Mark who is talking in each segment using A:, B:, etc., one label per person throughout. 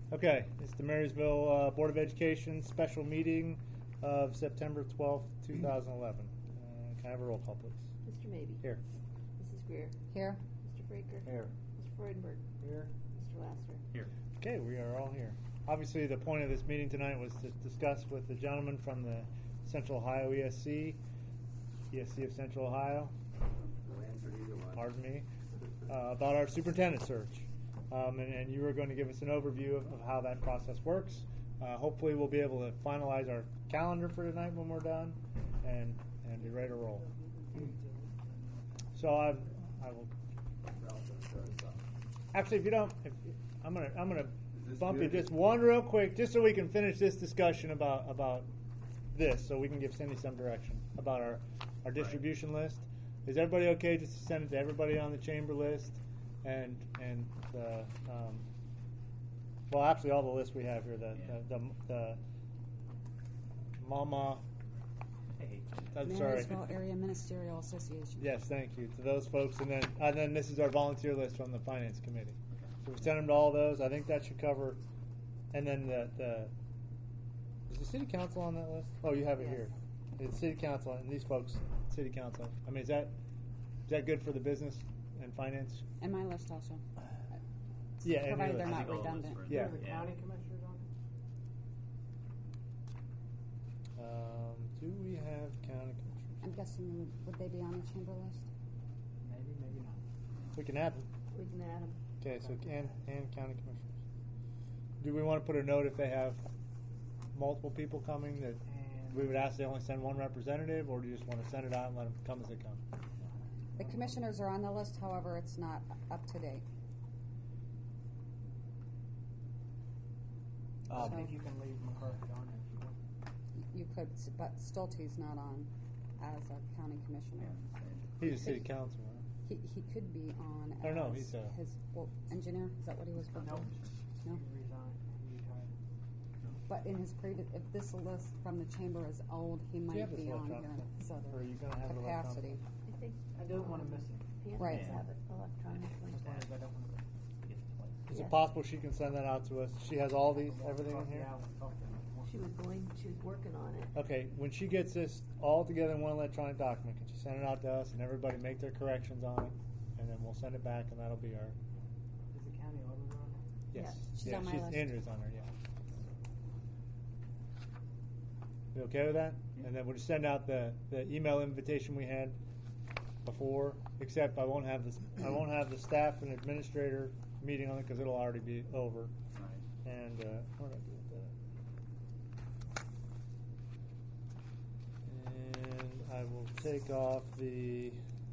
A: Okay, it's the Marysville Board of Education special meeting of September 12th, 2011. Can I have a roll call, please?
B: Mr. Mabee.
A: Here.
B: Mrs. Greer.
C: Here.
B: Mr. Fraker.
A: Here.
B: Mr. Freudenberg.
A: Here.
B: Mr. Lasser.
D: Here.
A: Okay, we are all here. Obviously, the point of this meeting tonight was to discuss with the gentleman from the Central Ohio ESC of Central Ohio,
E: No answer to either one.
A: pardon me, about our superintendent search. And you were going to give us an overview of how that process works. Hopefully we'll be able to finalize our calendar for tonight when we're done and be ready to roll. So I will actually, if you don't, I'm gonna bump you just one real quick, just so we can finish this discussion about this, so we can give Cindy some direction about our distribution list. Is everybody okay just to send it to everybody on the chamber list and the well, actually all the lists we have here, the Mama. I'm sorry.
C: Marysville Area Ministerial Association.
A: Yes, thank you to those folks, and then this is our volunteer list from the Finance Committee. So we send them to all those. I think that should cover. And then is the City Council on that list? Oh, you have it here. It's City Council and these folks, City Council. I mean, is that good for the business and finance?
C: And my list also.
A: Yeah, and
C: provided
A: your
C: they're
A: list.
C: not redundant.
A: Yeah.
D: The county
F: commissioners on
A: Do we have county commissioners?
C: I'm guessing, would they be on the chamber list?
F: it? Maybe not.
A: We can add them.
B: We can add them.
A: Okay, so and county commissioners. Do we want to put a note if they have multiple people coming that
F: And
A: we would ask they only send one representative, or do you just want to send it out and let them come as they come?
C: The commissioners are on the list, however, it's not up to date.
F: I think you can leave McCarthy on if you want.
C: You could, but Stolte's not on as a county commissioner.
A: He's a city council, right?
C: He could be on as
A: Oh, no, he's a-
C: his engineer. Is that what he was before?
F: No.
C: No?
F: He resigned. He retired.
C: But in his previous, if this list from the chamber is old, he
A: you
C: might
A: have this
C: be on here
A: electronic?
C: in his other
A: Or are you gonna have it
C: capacity.
B: I think
F: I don't want to miss him.
B: Pam
C: Right.
B: does have it electronically.
F: As long as I don't want to miss him.
A: Is
B: Yes.
A: it possible she can send that out to us? She has all these, everything in
F: Yeah,
A: here?
F: I will talk to him.
B: She was working on it.
A: Okay, when she gets this all together in one electronic document, can she send it out to us and everybody make their corrections on it? And then we'll send it back and that'll be our,
F: Is the county auditor on it?
A: yes.
B: Yes.
C: She's on my list.
A: Andrew's on her, yeah. You okay with that? And then we'll just send out the email invitation we had before, except I won't have the staff and administrator meeting on it because it'll already be over.
D: Right.
A: And what did I do with that? And I will take off the.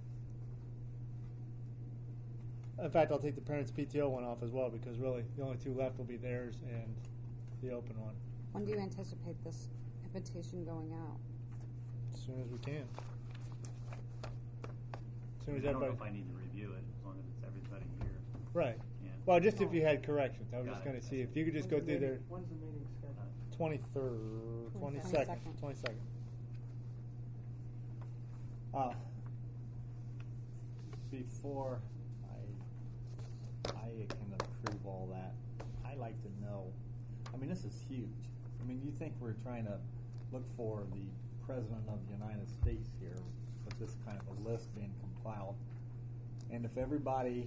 A: In fact, I'll take the parents' PTO one off as well because really the only two left will be theirs and the open one.
C: When do you anticipate this invitation going out?
A: As soon as we can. As soon as
D: I don't know if
A: everybody.
D: I need to review it as long as it's everybody here.
A: Right.
D: Yeah.
A: Well, just if you had corrections, I was
D: Got
A: just
D: it.
A: going to see if you could just go through their
F: When's the meeting scheduled?
A: 23rd,
C: 22nd.
A: 22nd.
E: Before I can approve all that, I like to know. I mean, this is huge. I mean, you think we're trying to look for the President of the United States here with this kind of a list being compiled, and if everybody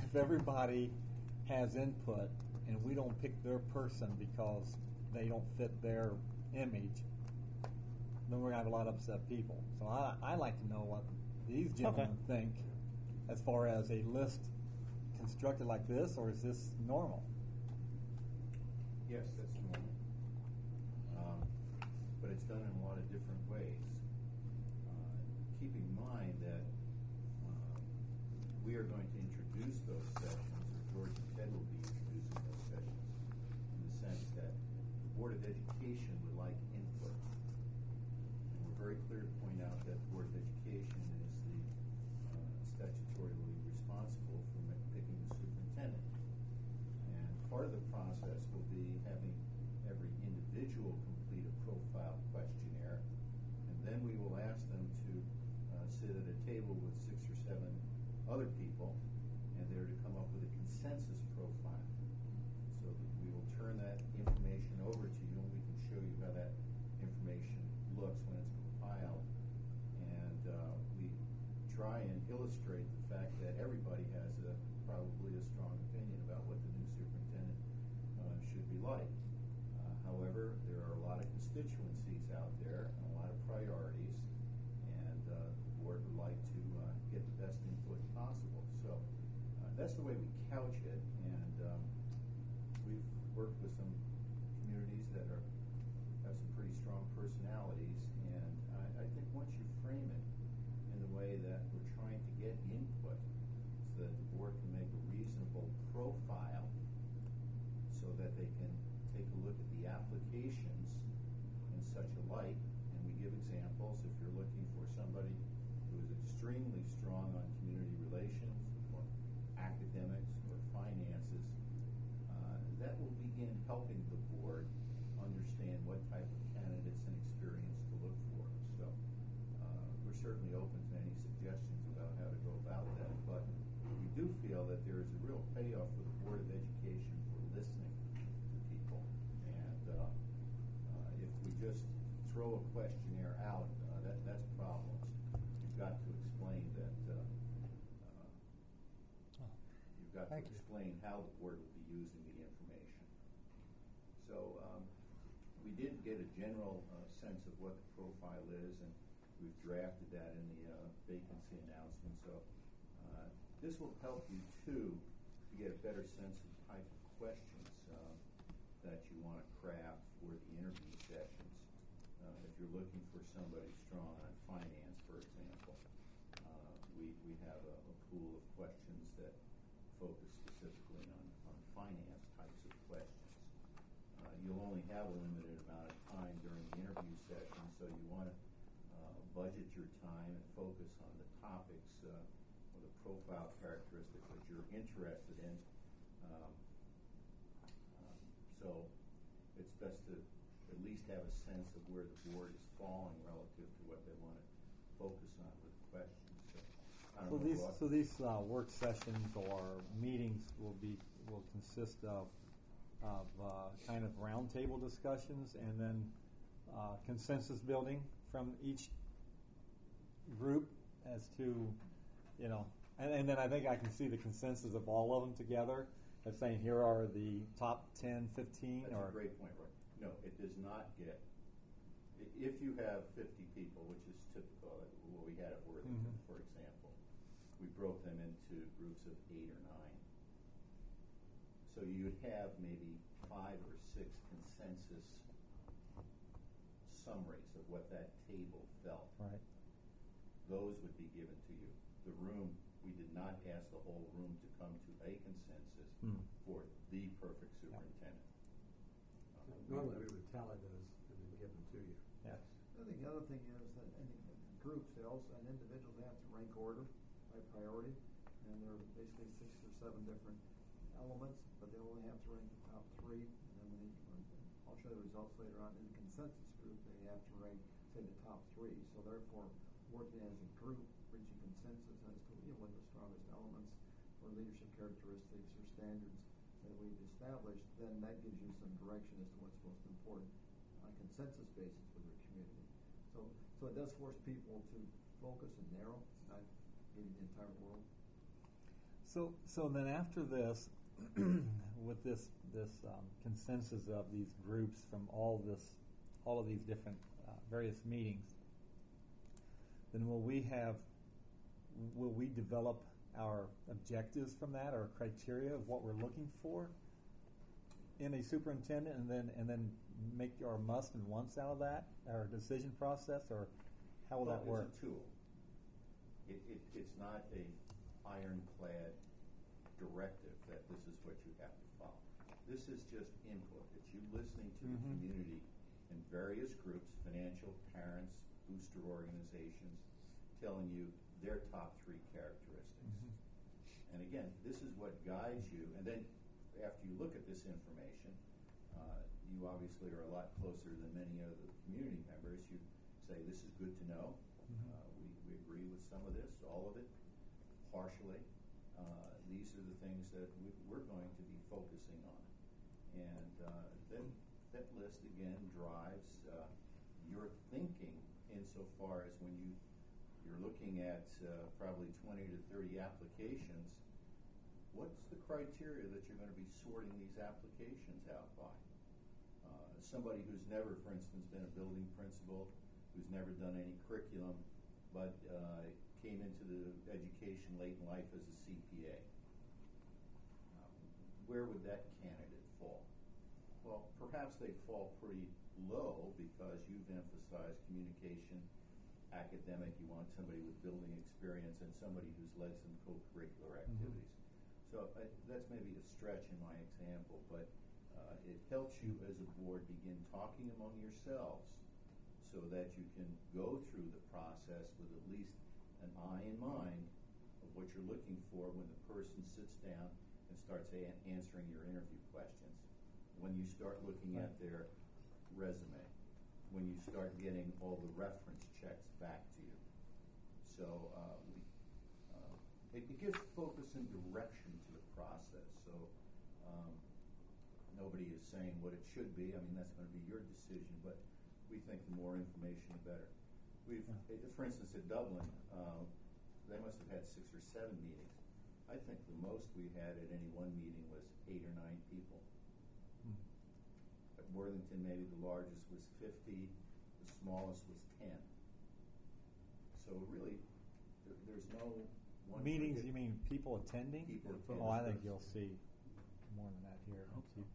E: has input and we don't pick their person because they don't fit their image, then we're gonna have a lot of upset people. So I like to know what these gentlemen think as far as a list constructed like this, or is this normal?
G: Yes, that's normal. But it's done in a lot of different ways. Keep in mind that we are going to introduce those sessions, or George and Ted will be introducing those sessions, in the sense that the Board of Education would like input. And we're very clear to point out that the Board of Education is the statutorily responsible for picking the superintendent. And part of the process will be having every individual complete a profile questionnaire, and then we will ask them to sit at a table with 6 or 7 other people, and they're to come up with a consensus profile. So that we will turn like. However, there are a lot of constituencies out there and a lot of priorities, and the board would like to get the best input possible. So that's the way we couch it, and we've worked with some communities that have some pretty strong personalities, and I think once you frame it in the way that we're trying to get input so that the board can make a reasonable profile so that they can take a look at the applications in such a light, and we give examples. If you're looking for somebody who is extremely strong on community relations or academics or finances, that will begin helping the board understand what type of candidates and experience to look for. So we're certainly open to any suggestions about how to go about that, but we do feel that there is a real payoff for the Board of Education for listening to people. And if we just throw a questionnaire out, that's problems. You've got to explain that. You've got to explain how the board will be using the information. So we did get a general sense of what the profile is, and we've drafted that in the vacancy announcement. So this will help you too to get a better sense of the type of questions that you want to craft for the interview sessions. If you're looking for somebody strong on finance, for example, we have a pool of questions that focus specifically on finance types of questions. You'll only have a limited amount of time during the interview session, so you want to budget your time and focus on the topics or the profile characteristics that you're interested in. So it's best to at least have a sense of where the board is falling relative to what they want to focus on with the questions.
E: So these work sessions or meetings will consist of kind of roundtable discussions and then consensus building from each group as to, and then I think I can see the consensus of all of them together of saying here are the top 10, 15.
G: That's a great point, Roy. No, it does not get, if you have 50 people, which is typical, like what we had at Worthington, for example, we broke them into groups of 8 or 9. So you would have maybe 5 or 6 consensus summaries of what that table felt.
E: Right.
G: Those would be given to you. The room, we did not ask the whole room to come to a consensus for the perfect superintendent.
H: Normally we would tally those and then give them to you.
E: Yes.
I: I think the other thing is that in groups, they also, and individuals, they have to rank order by priority, and there are basically 6 or 7 different elements, but they only have to rank the top 3, and then I'll show the results later on. In the consensus group, they have to rank, say, the top 3. So therefore, working as a group, reaching consensus as to what the strongest elements or leadership characteristics or standards that we've established, then that gives you some direction as to what's most important on a consensus basis with your community. So it does force people to focus and narrow, not getting the entire world.
E: So then after this, with this consensus of these groups from all of these different various meetings, then will we develop our objectives from that, or criteria of what we're looking for in a superintendent, and then make our must and wants out of that, our decision process, or how will that work?
G: It's a tool. It's not a ironclad directive that this is what you have to follow. This is just input. It's you listening to the community in various groups, financial, parents, booster organizations, telling you their top 3 characteristics. And again, this is what guides you. And then after you look at this information, you obviously are a lot closer than many of the community members. You say, this is good to know. We agree with some of this, all of it, partially. These are the things that we're going to be focusing on. And then that list, again, drives your thinking insofar as when you're looking at probably 20 to 30 applications, what's the criteria that you're going to be sorting these applications out by? somebody who's never, for instance, been a building principal, who's never done any curriculum, but came into the education late in life as a CPA. Where would that candidate fall? Well, perhaps they fall pretty low because you've emphasized communication, academic, you want somebody with building experience and somebody who's led some co-curricular activities. So that's maybe a stretch in my example, but it helps you as a board begin talking among yourselves so that you can go through the process with at least an eye in mind of what you're looking for when the person sits down and starts answering your interview questions. When you start looking at their resume, when you start getting all the reference checks back to you. So it gives focus and direction to the process. So nobody is saying what it should be. I mean, that's going to be your decision, but we think the more information, the better. For instance, at Dublin, they must have had 6 or 7 meetings. I think the most we had at any one meeting was 8 or 9 people. At Worthington, maybe the largest was 50, the smallest was 10. So really, there's no one
E: Meetings, you mean people attending?
G: People attending.
E: Oh, I think you'll see more than that here.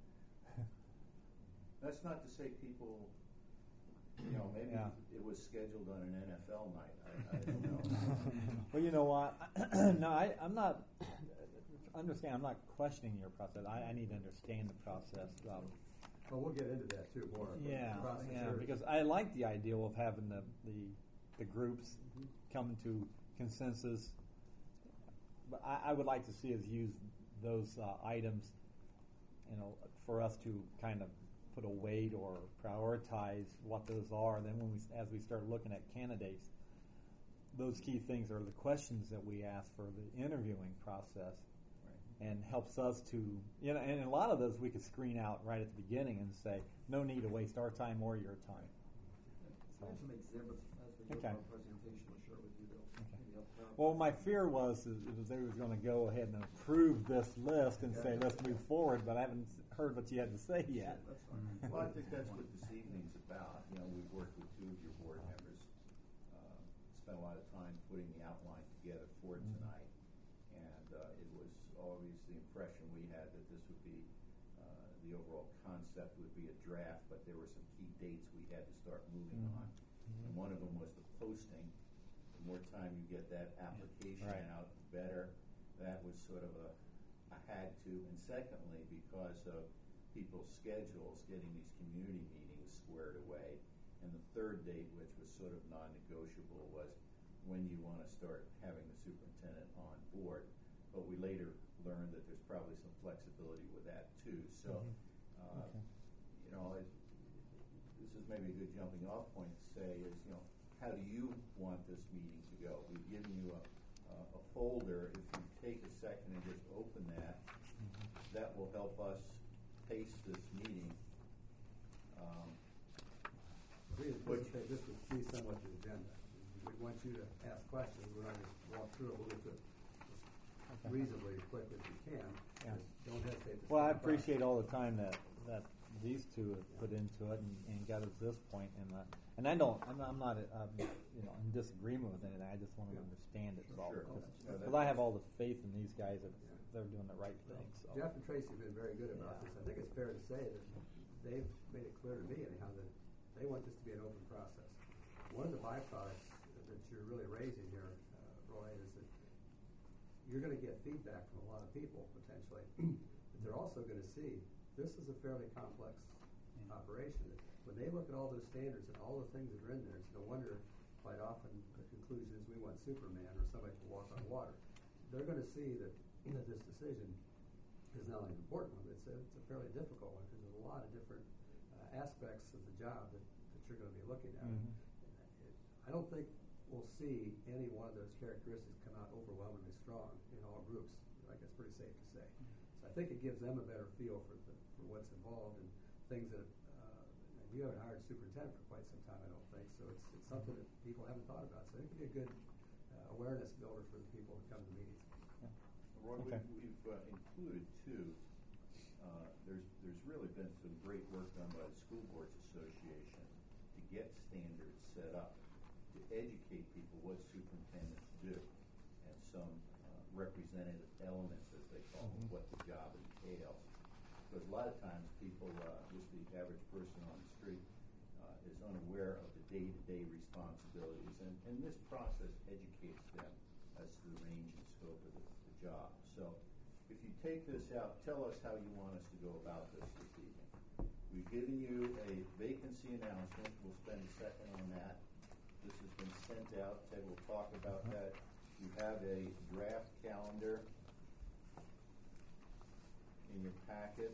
G: That's not to say people, maybe it was scheduled on an NFL night. I don't know.
E: Well, you know what? No, I'm not. Understand? I'm not questioning your process. I need to understand the process.
H: Well, we'll get into that too more.
E: Yeah,
H: Process
E: yeah.
H: here.
E: Because I like the idea of having the groups come to consensus. But I would like to see us use those items, for us to kind of put a weight or prioritize what those are. And then as we start looking at candidates, those key things are the questions that we ask for the interviewing process, and helps us to, and a lot of those we could screen out right at the beginning and say, no need to waste our time or your time.
I: I have some exhibits as we go through our presentation to share with you. Maybe up top.
E: Well, my fear was that they was going to go ahead and approve this list and say, let's move forward, but I haven't heard what you had to say yet.
I: That's fine.
G: Well, I think that's what this evening's about. We've worked with 2 of your board members, spent a lot of time putting the outline together for tonight, and it was always the impression we had that this would be, the overall concept would be a draft, but there were some key dates we had to start moving on. And one of them was the posting. The more time you get that application out, the better. That was sort of a had to. And secondly, because of people's schedules, getting these community meetings squared away. And the third date, which was sort of non-negotiable, was when you want to start having the superintendent on board. But we later learned that there's probably some flexibility with that too. So, this is maybe a good jumping off point to say is, how do you want this meeting to go? We've given you a folder. If you take a second and just open that, that will help us pace this meeting.
H: We anticipate this would be somewhat the agenda. We want you to ask questions. We're not going to walk through it. We'll get to it as reasonably quick as we can.
E: Yeah.
H: Don't hesitate to
E: Well, I
H: stop by.
E: appreciate all the time that these two have put into it and got us this point. And I'm not in disagreement with anything. I just want to understand it.
G: Sure.
E: Because I have all the faith in these guys that they're doing the right thing. So.
H: Jeff and Tracy have been very good about this. I think it's fair to say that they've made it clear to me anyhow that they want this to be an open process. One of the byproducts that you're really raising here, Roy, is that you're going to get feedback from a lot of people potentially, but they're also going to see this is a fairly complex operation. When they look at all those standards and all the things that are in there, it's no wonder quite often the conclusion is we want Superman or somebody to walk on water. They're going to see that this decision is not only an important one, but it's a fairly difficult one because there's a lot of different aspects of the job that you're going to be looking at. I don't think we'll see any one of those characteristics come out overwhelmingly strong in all groups. I think it's pretty safe to say. So I think it gives them a better feel for what's involved and things that you haven't hired a superintendent for quite some time, I don't think. So it's something that people haven't thought about. So it could be a good awareness builder for the people who come to meetings.
G: Roy, we've included too. There's really have been some great work done by the School Boards Association to get standards set up, to educate people what superintendents do, and some representative elements, as they call them, what the job entails. Because a lot of times people, just the average person on the street, is unaware of the day-to-day responsibilities, and this process educates them as to the range and scope of the job. So if you take this out, tell us how you want us to go about this evening. We've given you a vacancy announcement. We'll spend a second on that. This has been sent out. Ted will talk about that. You have a draft calendar in your packet.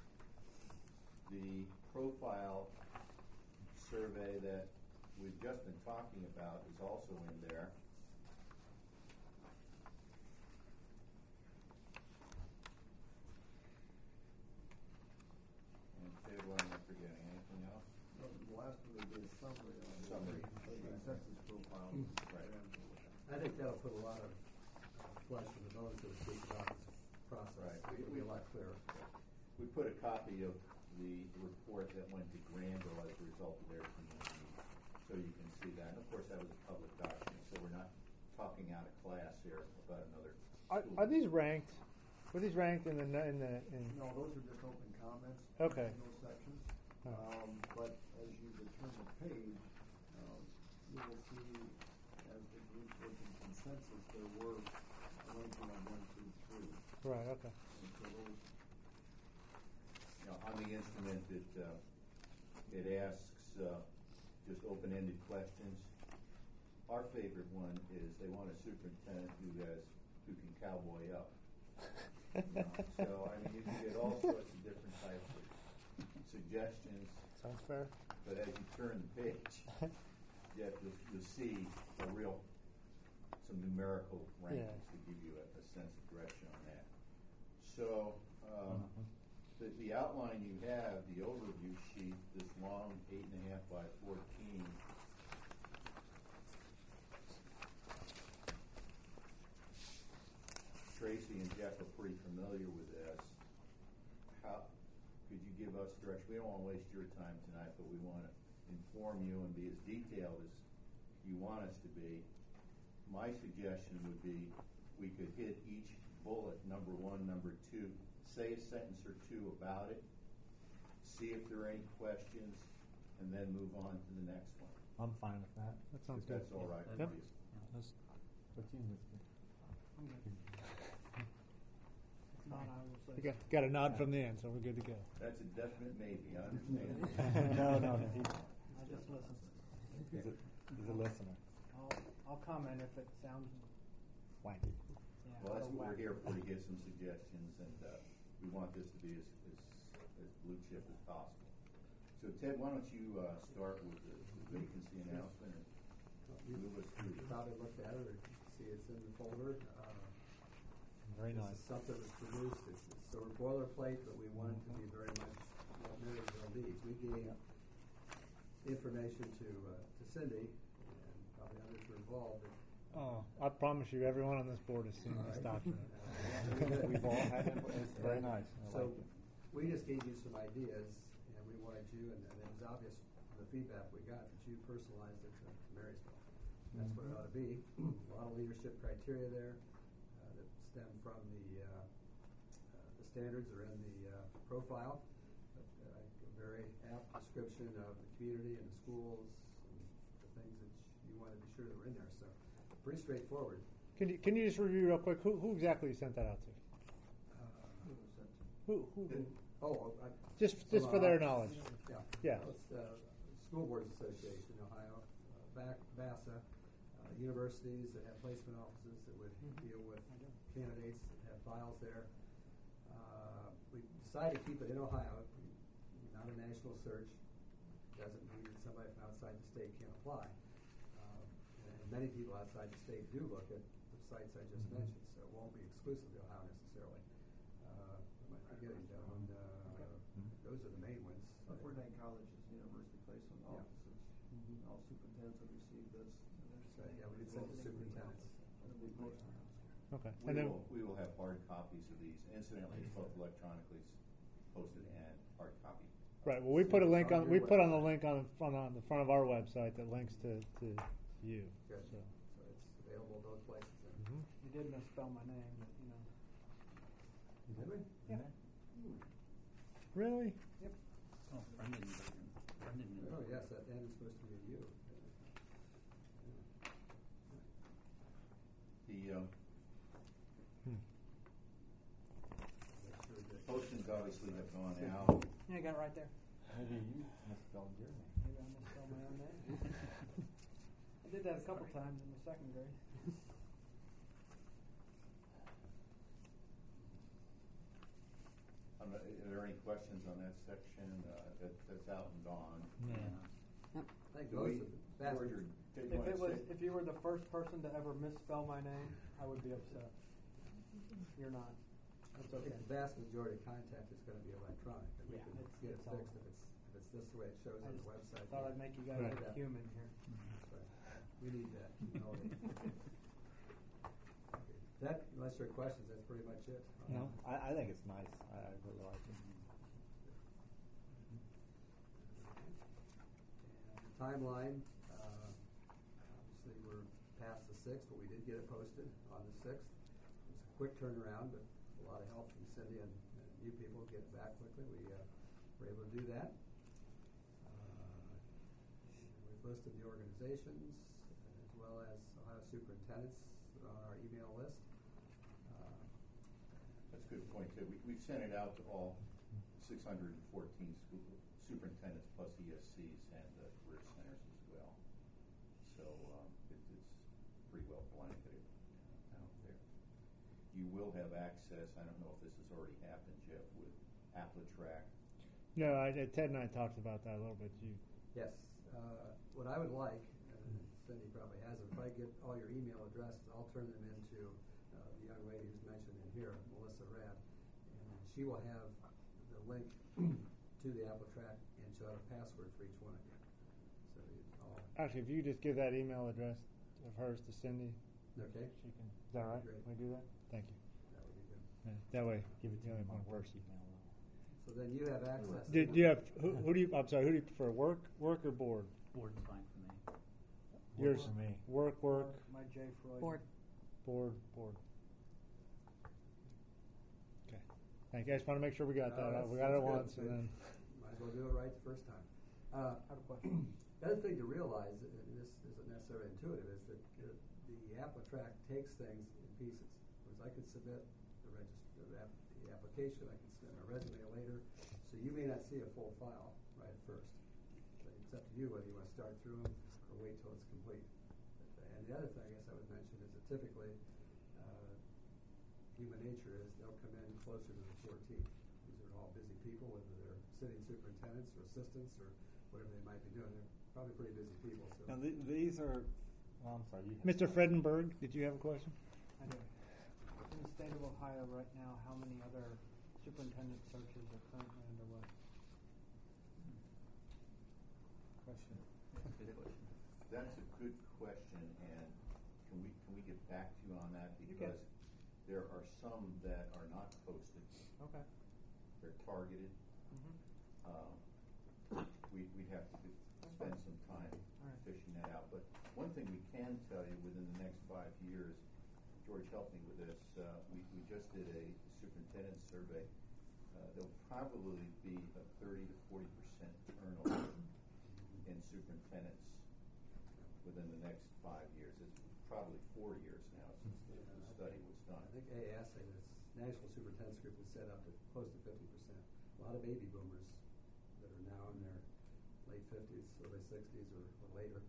G: The profile survey that we've just been talking about is also in there. And Ted, what am I forgetting? Anything else?
I: The last one would be a summary on
G: Summary.
I: the census profile.
G: Right.
H: I think that'll put a lot of flesh in the bones, so to speak, about this process.
G: Right.
H: It'll be a lot clearer.
G: We put a copy of the report that went to Granville as a result of their community, so you can see that. And of course, that was a public document, so we're not talking out of class here about another school.
A: Are these ranked? Were these ranked in the
I: No, those are just open comments.
A: Okay.
I: In those sections.
A: Oh.
I: But as you return the page, you will see as the group was in consensus, there were a ranking of 1, 2, 3.
A: Right. Okay.
I: And so those,
G: On the instrument, it asks just open-ended questions. Our favorite one is they want a superintendent who can cowboy up. So, I mean, you can get all sorts of different types of suggestions.
A: Sounds fair.
G: But as you turn the page, you'll see some numerical rankings to give you a sense of direction on that. So, the outline you have, the overview sheet, this long 8.5 by 14. Tracy and Jeff are pretty familiar with this. How could you give us direction? We don't want to waste your time tonight, but we want to inform you and be as detailed as you want us to be. My suggestion would be we could hit each bullet, number 1, number 2, say a sentence or two about it, see if there are any questions, and then move on to the next one.
E: I'm fine with that.
A: That sounds
G: If
A: good.
G: that's all right with
A: Yep.
G: you.
E: What you listed.
F: If not, I will say.
A: You got a nod from the end, so we're good to go.
G: That's a definite maybe, I understand.
E: No.
F: I just listened.
E: He's a listener.
F: I'll comment if it sounds,
E: Wanky.
F: yeah.
G: Well, that's what we're
F: wacky.
G: here for, to get some suggestions, and we want this to be as blue chip as possible. So Ted, why don't you start with the vacancy announcement and move us through.
H: You probably looked at it or see it's in the folder.
E: Very
H: This
E: nice.
H: is something that's produced. It's sort of boilerplate, but we wanted to be very much what Marysville needs. We gave information to Cindy, and probably others were involved.
A: Oh, I promise you, everyone on this board has seen this document.
E: We've all had it. It's very nice. I
H: So
E: like it.
H: we just gave you some ideas, and we wanted you, and it was obvious from the feedback we got that you personalized it to Marysville. That's what it ought to be. A lot of leadership criteria there that stem from the standards are in the profile. But, a very apt description of the community and the schools and the things that you want to be sure that were in there. So pretty straightforward.
A: Can you just review real quick who exactly you sent that out to?
I: who was sent to.
A: Who?
H: I,
A: Just for their knowledge.
H: Yeah.
A: Yeah.
H: It's School Boards Association, Ohio, VASA, universities that have placement offices that would deal with candidates that have files there. We decided to keep it in Ohio, not a national search. Doesn't mean that somebody from outside the state can't apply. And many people outside the state do look at the sites I just mentioned, so it won't be exclusively Ohio necessarily. Am I forgetting, gentlemen? Those are the main ones.
I: Fordham College is university placement offices. All superintendents have received this.
H: Yeah, we did send the superintendents.
I: It'll be posted.
A: Okay. And then
G: We will have hard copies of these. Incidentally, it's both electronically posted and hard
A: Right. Well, we put a link on. We put on the link on the front of our website that links to you.
H: Good.
A: So.
H: So it's available both places then.
A: Mhm.
F: You did misspell my name, but you know.
H: Did we?
F: Yeah.
A: Really?
F: Yep.
D: Oh, Brendan.
H: Oh, yes, that N is supposed to be a U.
G: The
A: Hmm.
H: Make sure that-
G: postings obviously have gone out.
F: Yeah, I got it right there.
E: Maybe you misspelled your name.
F: Maybe I misspelled my own name. I did that a couple times in the second grade.
G: Are there any questions on that section? That's out and gone.
A: Yeah.
H: I think
G: Do
H: most
G: we-
H: of the vast
G: George, or did
F: If it was, if you were the first person to ever misspell my name, I would be upset. You're not. That's
H: I
F: okay.
H: think the vast majority of contact is going to be electronic, and we
F: Yeah,
H: can
F: it's-
H: get it
F: it's all-
H: fixed if it's just the way it shows
F: I
H: on the
F: just
H: website.
F: thought I'd make you guys
A: Right.
F: look human here.
H: Right. We need that humility. That, unless there are questions, that's pretty much it.
A: No.
E: I think it's nice. I really like it.
H: And the timeline, obviously we're past the 6th, but we did get it posted on the 6th. It was a quick turnaround, but a lot of help from Cindy and you people to get it back quickly. We were able to do that. We've listed the organizations as well as Ohio superintendents on our email list.
G: That's a good point, too. We've sent it out to all 614 school superintendents plus ESCs and career centers as well. So it's pretty well blanketed out there. You will have access, I don't know if this has already happened, Jeff, with AppleTrack.
A: No, Ted and I talked about that a little bit.
H: Yes. What I would like, and Cindy probably has them, if I get all your email addresses, I'll turn them into the young lady who's mentioned in here, Melissa Rad, and she will have the link to the AppleTrack, and she'll have a password for each one of you. So all
A: Actually, if you just give that email address of hers to Cindy,
H: okay.
A: she can. Is that right?
H: Great.
A: Can we do that? Thank you.
H: That would be good.
A: Yeah, that way,
E: Give it to
A: you only
E: me on
A: one
E: work
A: person.
E: email.
H: So then you have access.
A: Do you have who do you? I'm sorry. Who do you prefer? Work or board?
D: Board's fine for me.
A: Yours.
E: for me.
A: Work.
F: My J. Freud.
C: Board.
A: Board. Okay. Thank you. I just want to make sure we got that out. We got it
H: That's
A: once,
H: good.
A: and then.
H: Might as well do it right the first time.
F: I have a question.
H: The other thing to realize, and this isn't necessarily intuitive, is that the AppleTrack takes things in pieces. Whereas I could submit the application, I can submit my resume later, so you may not see a full file right at first. But it's up to you whether you want to start through them or wait till it's complete. And the other thing I guess I would mention is that typically human nature is they'll come in closer to the 14th. These are all busy people, whether they're sitting superintendents or assistants or whatever they might be doing. They're probably pretty busy people. So
E: Now these are. Well, I'm sorry. You
A: Mr. Fredenberg, did you have a question?
F: I do. In the state of Ohio right now, how many other superintendent searches are currently underway?
E: question.
D: Good question.
G: That's a good question, and can we get back to you on that?
F: You can.
G: Because there are some that are not posted.
F: Okay.
G: They're targeted.
F: Mm-hmm.
G: We'd have to spend some time
F: All right.
G: fishing that out. But one thing we can tell you within the next 5 years, George helped me with this, we just did a superintendent survey. There'll probably be a 30 to 40% turnover in superintendents within the next 5 years. It's probably 4 years now since the study was done.
H: I think AASA, this National Superintendents Group, was set up at close to 50%. A lot of baby boomers that are now in their late 50s, early 60s, or later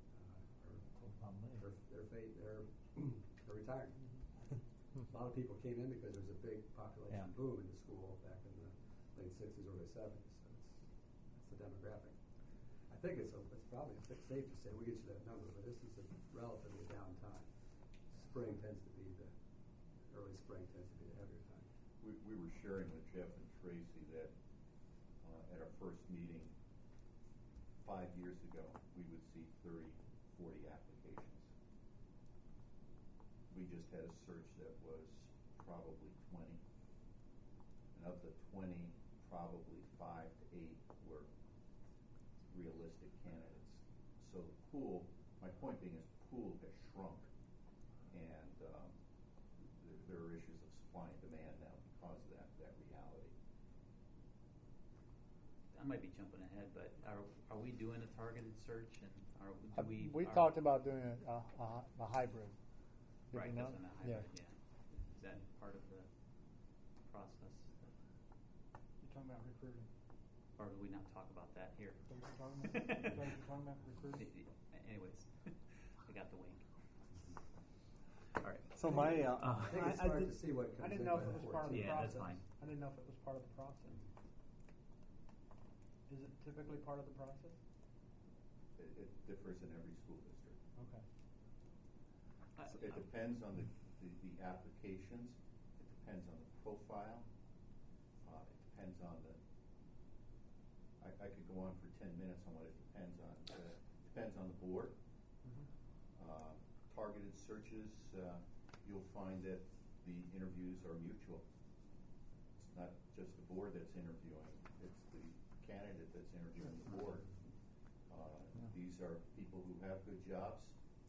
H: they're retiring. A lot of people came in because there was a big population boom in the school back in the late 60s, early 70s. So that's the demographic. I think it's probably safe to say we get you that number, but this is a relatively down time. Spring tends to be early spring tends to be the heavier time.
G: We were sharing with Jeff and Tracy that at our first meeting 5 years ago, we would see 30, 40 applications. We just had a search that was probably 20. And of the 20, probably 5 to 8 were realistic candidates. So the pool, my point being is the pool has shrunk, and there are issues of supply and demand now because of that reality.
D: I might be jumping ahead, but are we doing a targeted search, and
A: we talked about doing a hybrid. Did
D: right,
A: we not?
D: that's a hybrid, yeah. Is that part of the process?
F: You're talking about recruiting.
D: Or do we not talk about that here?
F: What are you talking about? You're talking about recruiting?
D: Anyways, I got the wink. All right.
E: So my,
H: I think it's hard to see what
F: I
H: comes
F: didn't
H: in
F: know
H: by
F: if it
H: the
F: was part of the
H: 14th.
D: Yeah, that's
F: process.
D: fine.
F: I didn't know if it was part of the process. Is it typically part of the process?
G: It differs in every school district.
F: Okay.
G: It depends on the applications. It depends on the profile. It depends on the. I could go on for 10 minutes on what it depends on. It depends on the board.
F: Mm-hmm.
G: Targeted searches, you'll find that the interviews are mutual. It's not just the board that's interviewing; it's the candidate that's interviewing the board. These are people who have good jobs.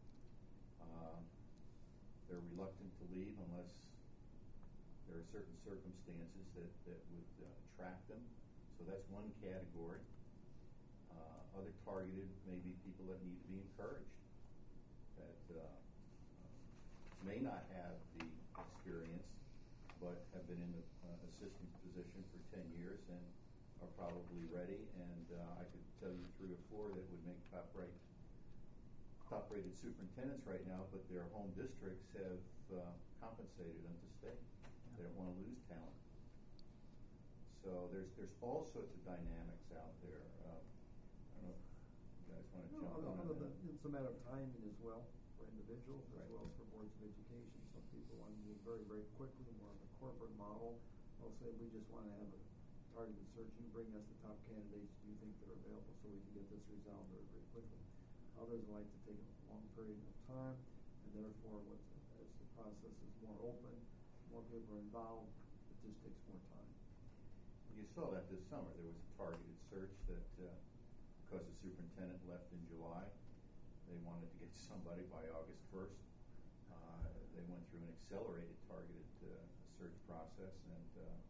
G: They're reluctant to leave unless there are certain circumstances that would attract them. So that's one category. Other targeted may be people that need to be encouraged, that may not have the experience, but have been in the assistant position for 10 years and are probably ready. And I could tell you 3 or 4 that would make top-rated superintendents right now, but their home districts have compensated them to stay. They don't want to lose talent. So there's all sorts of dynamics out there. I don't know if you guys want to jump on that.
I: It's a matter of timing as well for individuals as
G: Right.
I: well as for boards of education. Some people want to move very, very quickly, more of a corporate model. They'll say, we just want to have a targeted search. You bring us the top candidates you think that are available so we can get this resolved very, very quickly. Others like to take a long period of time, and therefore, as the process is more open, more people are involved, it just takes more time.
G: You saw that this summer. There was a targeted search that, because the superintendent left in July, they wanted to get somebody by August 1st. They went through an accelerated targeted search process, and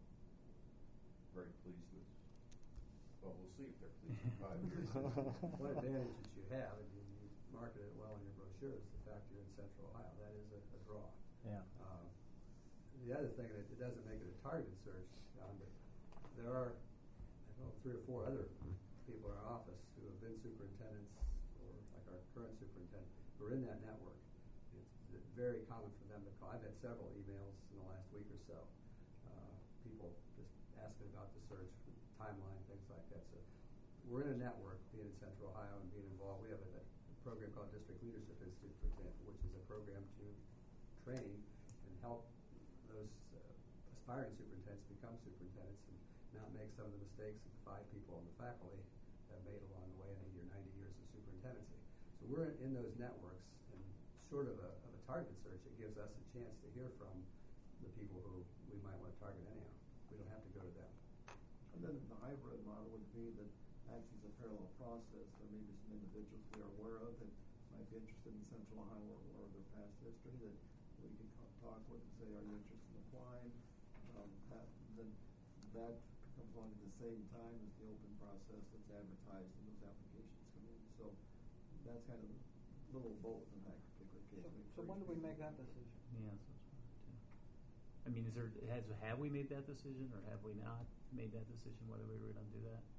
G: very pleased with. Well, we'll see if they're pleased in 5 years.
H: One advantage that you have, and you market it well in your brochure, is the fact you're in Central Ohio. That is a draw.
E: yeah.
H: The other thing, that it doesn't make it a targeted search, John, but there are, I don't know, 3 or 4 other people in our office who have been superintendents, or like our current superintendent, who are in that network. It's very common for them to call. I've had several emails in the last week or so, people just asking about the search, timeline, things like that. So we're in a network, being in Central Ohio and being involved. We have a program called District Leadership Institute, for example, which is a program to train and help those aspiring superintendents become superintendents and not make some of the mistakes that the 5 people on the faculty have made along the way in 80 or 90 years of superintendency. So we're in those networks, and short of a targeted search, it gives us a chance to hear from the people who we might want to target anyhow. We don't have to go to them.
I: And then the hybrid model would be that actually it's a parallel process. There may be some individuals we are aware of that might be interested in Central Ohio or their past history that we can talk with and say, are you interested in applying? Then that comes along at the same time as the open process that's advertised and those applications come in. So that's kind of a little both in that particular case.
F: So when do we make that decision?
D: Yeah, that's what I was wondering, too. I mean, have we made that decision, or have we not made that decision whether we were going to do that?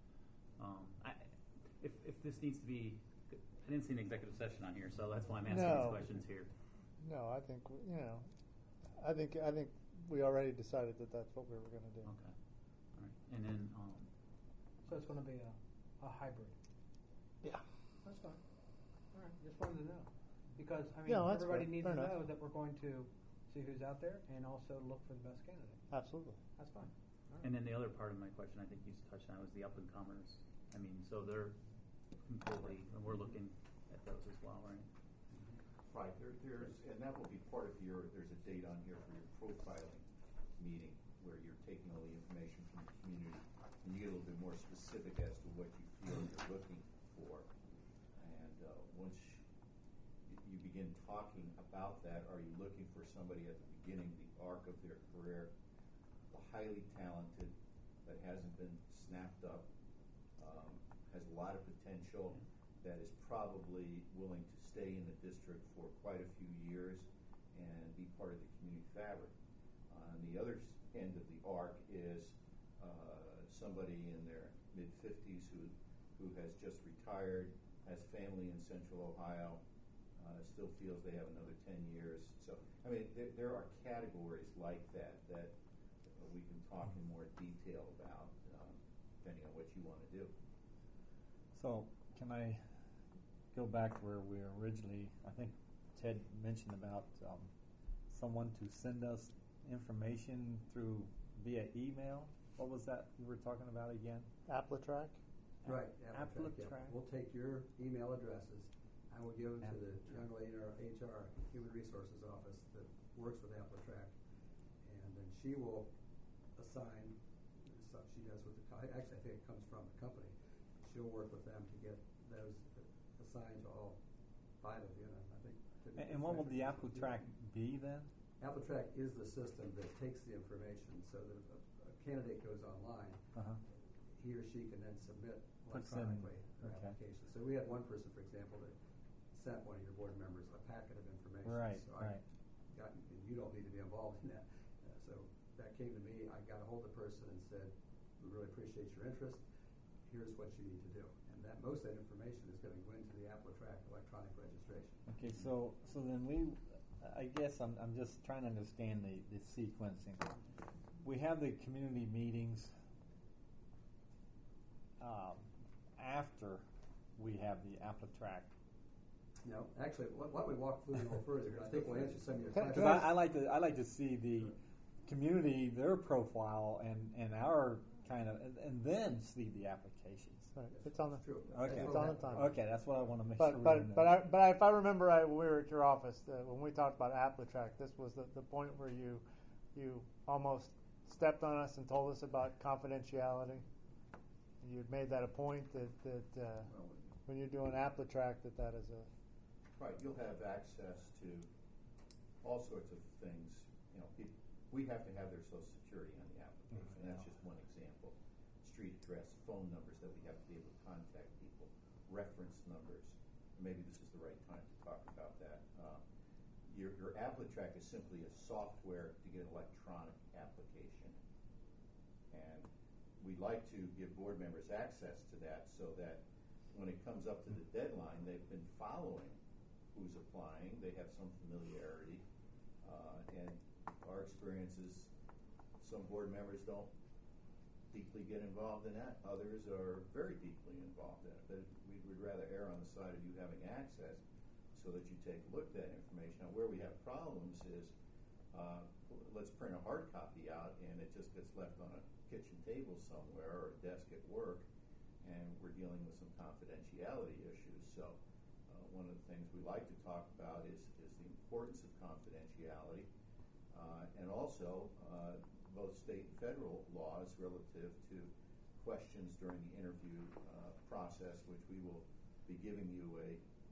D: If this needs to be, I didn't see an executive session on here, so that's why I'm asking these questions here.
A: No, I think I think we already decided that that's what we were going to do.
D: Okay, all right, and then
F: So it's going to be a hybrid.
A: Yeah.
F: That's fine. All right, just wanted to know. Because, I mean,
A: No, that's
F: everybody
A: fair.
F: needs
A: Fair
F: to
A: enough.
F: know that we're going to see who's out there and also look for the best candidate.
A: Absolutely.
F: That's fine. All right.
D: and then the other part of my question, I think you touched on, was the up and comers. I mean, so they're completely, and we're looking at those as well, right?
G: Right. There's, and that will be part of there's a date on here for your profiling meeting where you're taking all the information from the community, can get a little bit more specific as to what you feel you're looking for. And once you begin talking about that, are you looking for somebody at the beginning, the arc of their career, highly talented, that hasn't been snapped up, has a lot of potential, that is probably willing to stay in the district for quite a few years and be part of the community fabric. On the other end of the arc is somebody in their mid-50s who has just retired, has family in Central Ohio, still feels they have another 10 years. So, I mean, there are categories like that we can talk in more detail about, depending on what you want to do.
E: So, can I go back to where we were originally? I think Ted mentioned about someone to send us information via email. What was that you were talking about again?
A: Applitrack?
H: Right, Applitrack. Yeah.
E: Applitrack.
H: We'll take your email addresses. I will give them to the young lady in our HR, Human Resources Office, that works with Applitrack, and then she will assign stuff she does with actually I think it comes from the company. She'll work with them to get those assigned to all 5 of you. And I think.
E: And what will the Applitrack be then?
H: Applitrack is the system that takes the information, so that if a candidate goes online, he or she can then submit electronically their application. So we had one person, for example, that sent one of your board members a packet of information.
E: Right,
H: so I got, and you don't need to be involved in that. So that came to me. I got a hold of the person and said, "We really appreciate your interest. Here's what you need to do." And that most of that information is going to go into the Applitrack electronic registration.
E: Okay, so then I guess I'm just trying to understand the sequencing. We have the community meetings after we have the Applitrack.
H: No, actually, why don't we walk through a little further? I think we'll answer some of your questions.
E: Because I like to see the community, their profile, and our kind of, and then see the applications.
A: Right. It's on the.
H: True.
E: Okay.
A: It's on the time.
E: Okay, that's what I want to make
A: But
E: sure.
A: but if I remember right, when we were at your office, when we talked about Applitrack, this was the point where you almost stepped on us and told us about confidentiality. You'd made that a point that when you're doing Applitrack, that is a.
G: Right, you'll have access to all sorts of things. You know, we have to have their Social Security on the application. And that's just one example. Street address, phone numbers that we have to be able to contact people, reference numbers. Maybe this is the right time to talk about that. Your Applitrack is simply a software to get electronic application. And we'd like to give board members access to that so that when it comes up to the deadline, they've been following who's applying, they have some familiarity, and our experience is some board members don't deeply get involved in that, others are very deeply involved in it, but we would rather err on the side of you having access so that you take a look at that information. Now, where we have problems is, let's print a hard copy out and it just gets left on a kitchen table somewhere or a desk at work, and we're dealing with some confidentiality issues. So one of the things we like to talk about is the importance of confidentiality, and also both state and federal laws relative to questions during the interview process, which we will be giving you a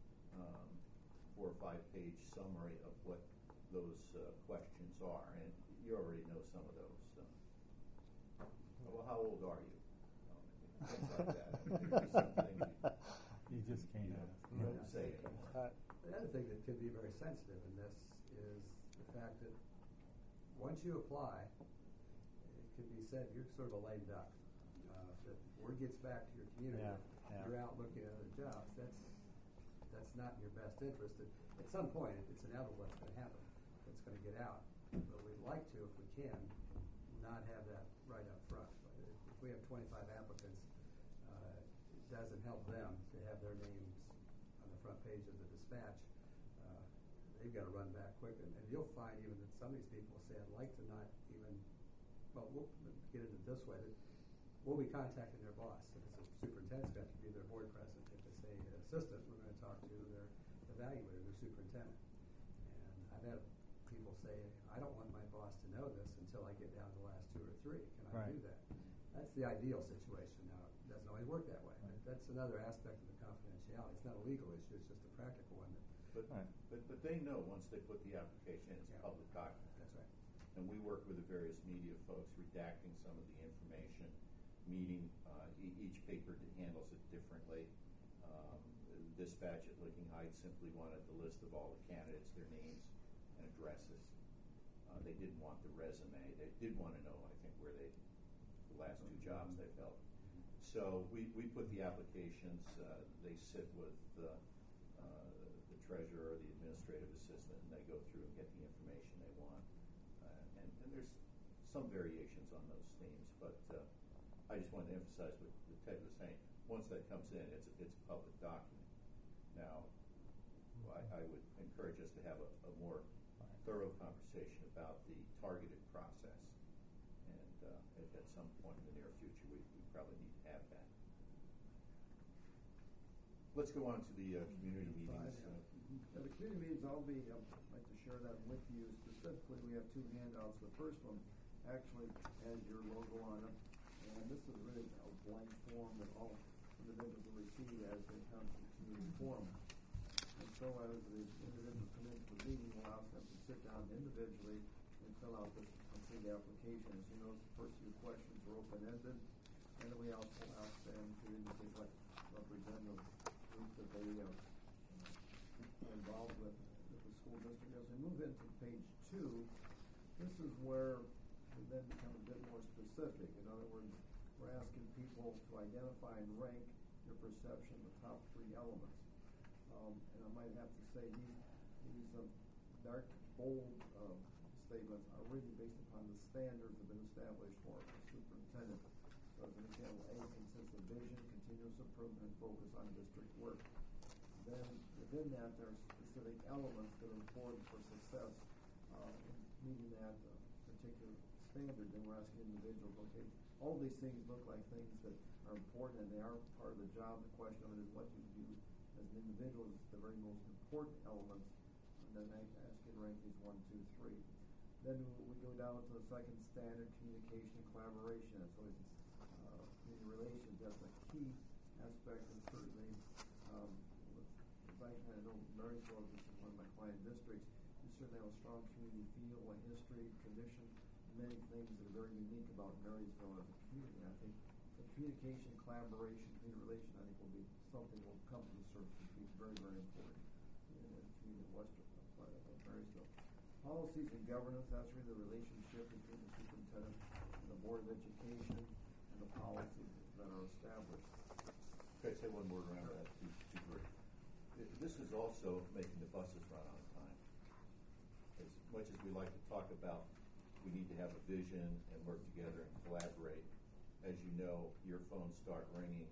G: 4 or 5 page summary of what those questions are, and you already know some of those. Well, how old are you? Things like that.
E: You just can't
G: say it anymore.
H: The other thing that can be very sensitive in this is the fact that once you apply, it can be said you're sort of a lame duck. That word gets back to your community. You're out looking at other jobs. That's not in your best interest. At some point, it's inevitable what's going to happen. It's going to get out. But we'd like to, if we can, not have that right up front. If we have 25 applicants, it doesn't help them to have their names on the front page of the dispatch. They've got to run back quick, and you'll find even that some of these people say, "I'd like to not even." Well, we'll get into it this way: that we'll be contacting their boss. If it's a superintendent's got to be their board president. If it's an assistant, we're going to talk to their evaluator, their superintendent. And I've had people say, "I don't want my boss to know this until I get down to the last 2 or 3. Can I do that?" That's the ideal situation. Now, it doesn't always work that way. That's another aspect of the confidentiality. It's not a legal issue, it's just a practical one.
G: But they know once they put the application in, it's a public document.
H: That's right.
G: And we work with the various media folks redacting some of the information, meeting, each paper handles it differently. Dispatch at Licking Heights simply wanted the list of all the candidates, their names and addresses. They didn't want the resume. They did want to know, I think, where the last 2 jobs they've held. So we put the applications, they sit with the treasurer or the administrative assistant, and they go through and get the information they want. And there's some variations on those themes, but I just wanted to emphasize what Ted was saying. Once that comes in, it's a public document. Now, I would encourage us to have a more thorough conversation about the targeted process, and at some point in the near future, we probably need to have that. Let's go on to the community meetings.
I: The community meetings, I'd like to share that with you. Specifically, we have 2 handouts. The first one actually has your logo on it, and this is really a blank form that all individuals will receive as they come to the community forum. And so as the individuals come into the meeting, we'll ask them to sit down individually and fill out this complete application. As you notice, the first few questions are open-ended, and then we also ask them to indicate what representative group that they are involved with the school district. As we move into page 2, this is where we then become a bit more specific. In other words, we're asking people to identify and rank their perception of the top 3 elements. And I might have to say these dark, bold statements are really based upon the standards that have been established for a superintendent. So as an example, A, consistent vision, continuous improvement, and focus on district work. Then within that, there are specific elements that are important for success in meeting that particular standard. Then we're asking individuals, okay, all these things look like things that are important and they are part of the job. The question of it is what you view as an individual is the very most important elements. And then I ask you to rank these 1, 2, 3. Then we go down to the second standard, communication and collaboration. And so it's community relations. That's a key aspect, and certainly, as I kind of know Marysville, this is one of my client districts, you certainly have a strong community feel, a history, tradition, many things that are very unique about Marysville as a community. I think the communication, collaboration, community relation, I think will be something that will come to the surface and be very, very important in the community western part of Marysville. Policies and governance, that's really the relationship between the superintendent and the Board of Education and the policies that are established.
G: Okay, say one word around that, too brief. This is also making the buses run on time. As much as we like to talk about we need to have a vision and work together and collaborate, as you know, your phones start ringing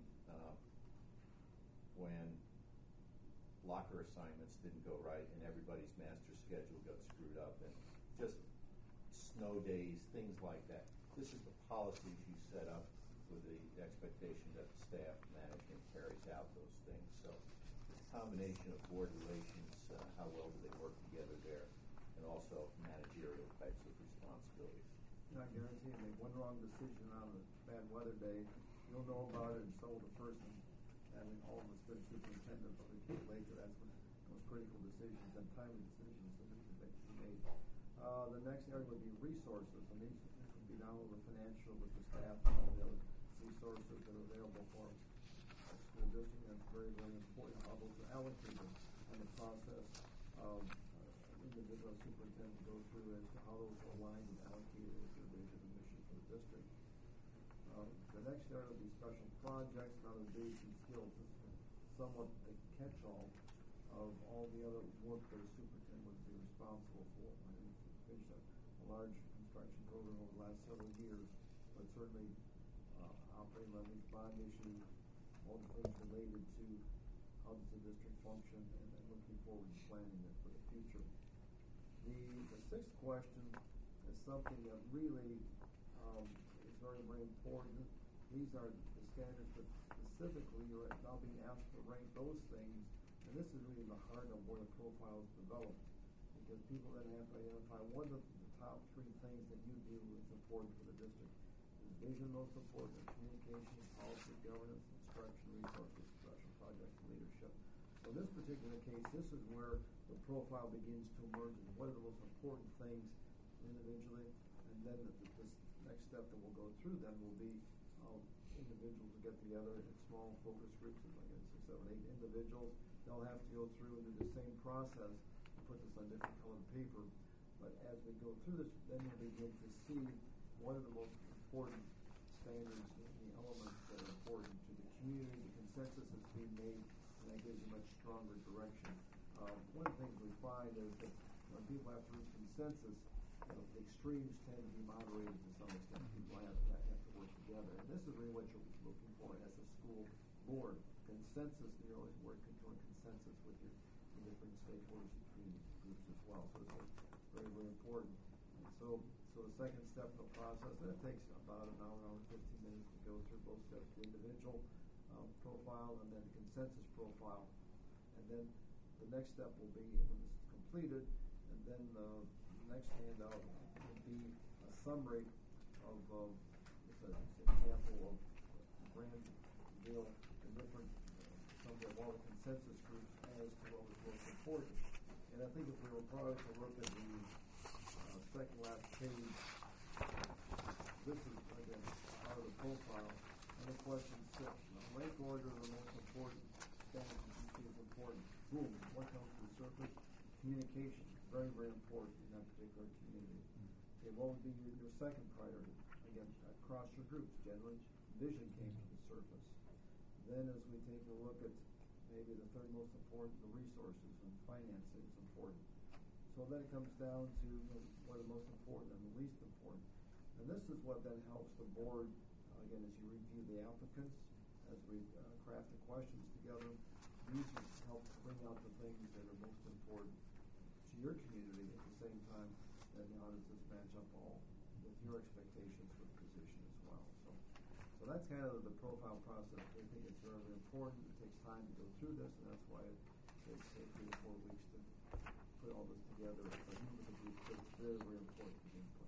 G: when locker assignments didn't go right and everybody's master schedule got screwed up, and just snow days, things like that. This is the policies you set up with the expectation that the staff management carries out those things. So it's a combination of board relations, how well do they work together there, and also managerial types of responsibilities.
I: I guarantee you, make one wrong decision on a bad weather day, you'll know about it, and so will the person having all of us been superintendent, but we get later, that's when those critical decisions and timely decisions that need to be made. The next area would be resources, and these would be not only the financial, but the staff and all the other resources that are available for a school district. That's very, very important. How those are allocated and the process of individual superintendent go through as to how those are aligned and allocated with their vision and mission for the district. The next area will be special projects and other duties and skills. This is somewhat a catch-all of all the other work that a superintendent would be responsible for. I think we finished a large construction program over the last several years, but certainly operating levies, bond issues, all the things related to how does the district function, and looking forward to planning it for the future. The sixth question is something that really is very, very important. These are the standards, but specifically you're now being asked to rank those things, and this is really the heart of where the profile is developed, because people then have to identify what are the top 3 things that you view as important for the district. Is vision most important, communication, policy, governance, instruction, resources, special projects, and leadership. So in this particular case, this is where the profile begins to emerge, and what are the most important things individually, and then this next step that we'll go through then will be individuals will get together in small focus groups of like 6, 7, 8 individuals. They'll have to go through and do the same process and put this on different colored paper. But as we go through this, then we'll begin to see what are the most important standards, the elements that are important to the community, the consensus that's being made, and that gives you much stronger direction. One of the things we find is that when people have to reach consensus, the extremes tend to be moderated to some extent. People have to work together. And this is really what you're looking for as a school board. Consensus, you're always working toward consensus with your different stakeholders and community groups as well. So it's very, very important. And so the second step in the process, and it takes about an hour and 15 minutes to go through both steps, the individual profile and then the consensus profile. And then the next step will be, when this is completed, and then the next handout will be a summary of just an example of grand deal and different summary of all the consensus groups as to what was most important. And I think if we were probably to look at the second last page, this is again part of the profile, and the question 6. Rank order the most important standards you see is important. Boom, what comes to the surface? Communication, very, very important in that particular community. Okay, what would be your second priority? Again, across your groups, generally, vision came to the surface. Then as we take a look at maybe the third most important, the resources and financing is important. So then it comes down to what are the most important and the least important. And this is what then helps the board, again, as you review the applicants, as we craft the questions together, these help bring out the things that are most important to your community at the same time. Then how does this match up all with your expectations for the position as well? So that's kind of the profile process. I think it's very, very important. It takes time to go through this, and that's why it takes 3 to 4 weeks to put all this together. But with the group, it's very, very important to input.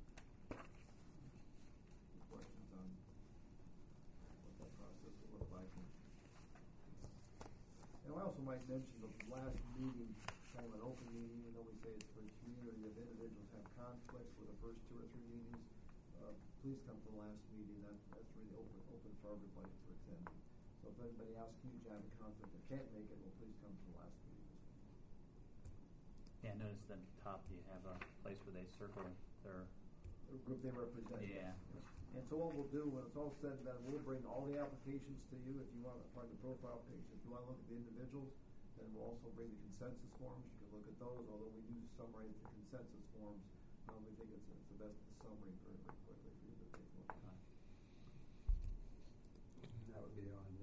I: Questions on what that process will look like? And I also might mention the last meeting, kind of an open meeting, even though we say it's for a community, if individuals have conflicts with the first 2 or 3 meetings, please come to the last meeting. That's really open for everybody to attend. So if anybody asks you to have a conflict and can't make it, well, please come to the last meeting as well.
D: Yeah, notice at the top you have a place where they circle their
I: group they represent.
D: Yeah.
I: And so what we'll do when it's all said and done, we'll bring all the applications to you if you want to find the profile page. If you want to look at the individuals, then we'll also bring the consensus forms. You can look at those, although we do summarize the consensus forms. We think it's the best summary very, very quickly for you to take a look at.
H: That would be on,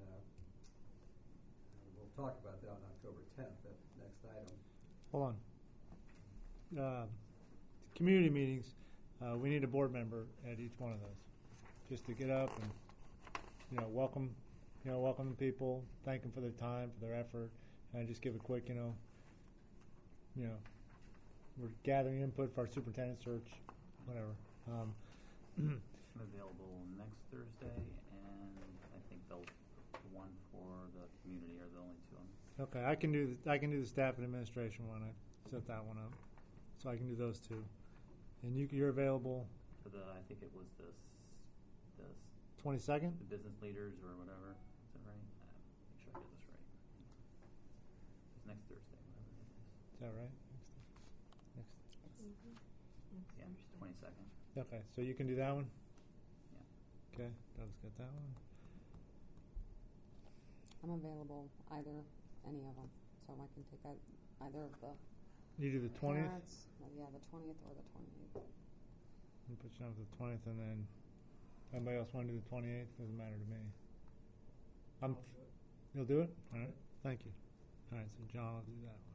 H: we'll talk about that on October 10th, that next item.
A: Hold on. Community meetings, we need a board member at each one of those, just to get up and welcome the people, thank them for their time, for their effort, and just give a quick we're gathering input for our superintendent search, whatever.
D: I'm available next Thursday, and I think the one for the community are the only 2 on this.
A: Okay, I can do the staff and administration one. I set that one up, so I can do those 2. And you're available
D: For the, I think it was the
A: 22nd.
D: the business leaders or whatever. Is that right? Make sure I get this right. It's next Thursday, whatever it is.
A: Is that right? Next.
D: Yeah, 22nd.
A: Okay, so you can do that one.
D: Yeah.
A: Okay, Doug's got that one.
C: I'm available any of them, so I can take out either of the
A: You do the 20th.
C: parents. Yeah, the 20th or the 28th.
A: You put you down for the 20th, and then anybody else want to do the 28th? Doesn't matter to me. You'll do it? All right. Thank you. All right, so John will do that one.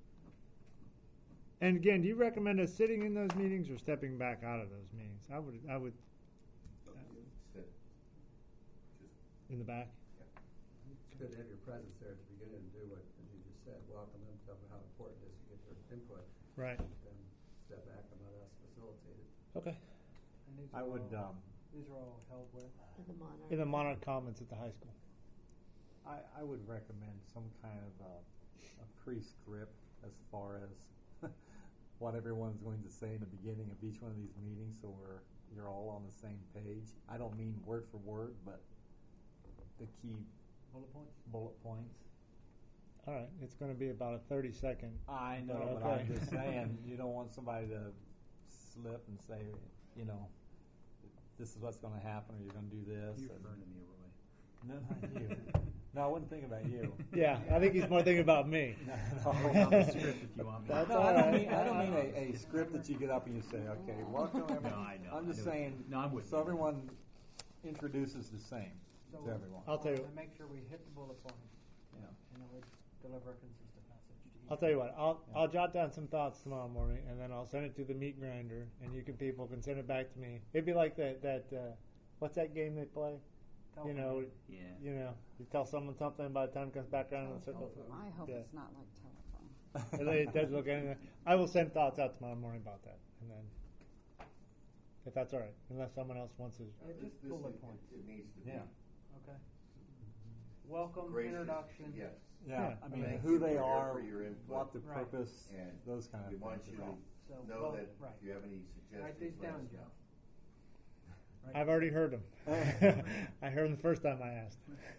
A: And again, do you recommend us sitting in those meetings or stepping back out of those meetings? I would
G: Sit. Just,
A: in the back.
G: yeah.
H: It's good to have your presence there at the beginning and do what you just said, welcome them, tell them how important it is to get their input.
A: Right.
H: Then step back and let us facilitate it.
A: Okay.
E: I would
F: These are all held where?
B: In the Monarch.
A: In the Monarch Commons at the high school.
E: I would recommend some kind of a pre-script as far as what everyone's going to say in the beginning of each one of these meetings, so you're all on the same page. I don't mean word for word, but the key bullet points.
A: All right, it's going to be about a 30-second.
E: I know, but I'm just saying, you don't want somebody to slip and say, you know, this is what's going to happen, or you're going to do this.
D: You're burning me, Roy.
E: No, not you. No, I wasn't thinking about you.
A: Yeah, I think he's more thinking about me.
E: No.
D: I'll have a script if you want me.
A: That's
E: No,
A: all
E: I don't
A: right.
E: mean a script that you get up and you say, okay, welcome everyone.
D: No, I know.
E: I'm just
D: I know.
E: saying,
D: No, I'm with
E: so
D: you.
E: everyone introduces the same
F: So
E: to everyone.
A: I'll tell you.
F: And make sure we hit the bullet points,
E: Yeah.
F: and then we deliver a consistent message to each.
A: I'll tell you what.
E: Yeah.
A: I'll jot down some thoughts tomorrow morning, and then I'll send it to the meat grinder, and you people can send it back to me. It'd be like that what's that game they play? You know,
D: Yeah.
A: you tell someone something, by the time it comes back around in the circle.
C: I hope
A: Yeah.
C: it's not like telephone.
A: It does look anything. I will send thoughts out tomorrow morning about that, and then if that's all right, unless someone else wants to.
F: Just bullet points.
G: It needs to be.
E: Yeah.
F: Okay. Welcome,
G: Gracious,
F: introduction.
G: Yes.
E: Yeah, I mean,
G: Thank
E: who
G: you
E: they
G: for
E: are,
G: your input.
E: what the
F: Right.
E: purpose,
G: And
E: those kind of
G: we
E: things.
G: want you to
F: So,
G: know
F: well,
G: that
F: right.
G: if you have any suggestions,
F: Write these
G: let
F: down,
G: us
F: Joe.
G: know.
F: Right.
A: I've already heard them. I heard them the first time I asked.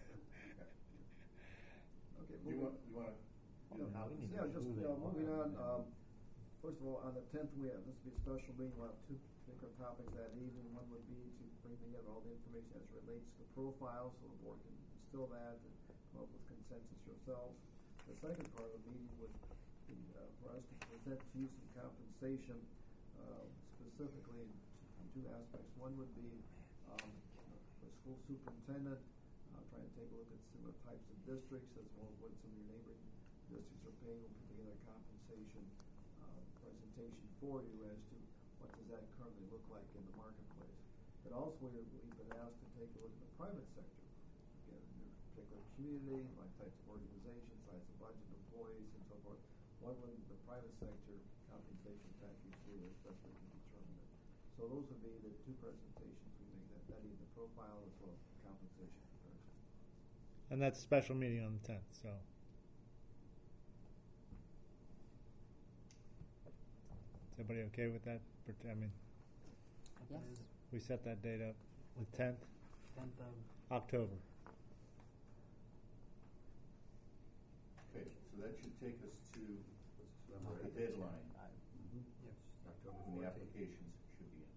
I: Okay,
G: You
I: moving,
G: want to?
I: yeah, just, moving on, first of all, on the 10th, this will be a special meeting, we'll have two particular topics that evening. One would be to bring together all the information as it relates to profiles, so the board can distill that and come up with consensus yourselves. The second part of the meeting would be for us to present to you some compensation, specifically in two aspects. One would be the school superintendent, trying to take a look at similar types of districts as well as what some of your neighboring districts are paying. We'll put together a compensation presentation for you as to what does that currently look like in the marketplace. But also we've been asked to take a look at the private sector. Again, in your particular community, like types of organizations, size of budget, employees, and so forth. What would the private sector compensation package be, as best we can determine it. So those would be the two presentations we make, that is the profile as well as the compensation comparison.
A: And that's a special meeting on the 10th. So, is everybody okay with that? I mean,
C: Yes.
A: we set that date up, the 10th
F: 10th of
A: October.
G: Okay, so that should take us to the deadline
H: Yes. October
G: when the
H: 14th.
G: applications should be in.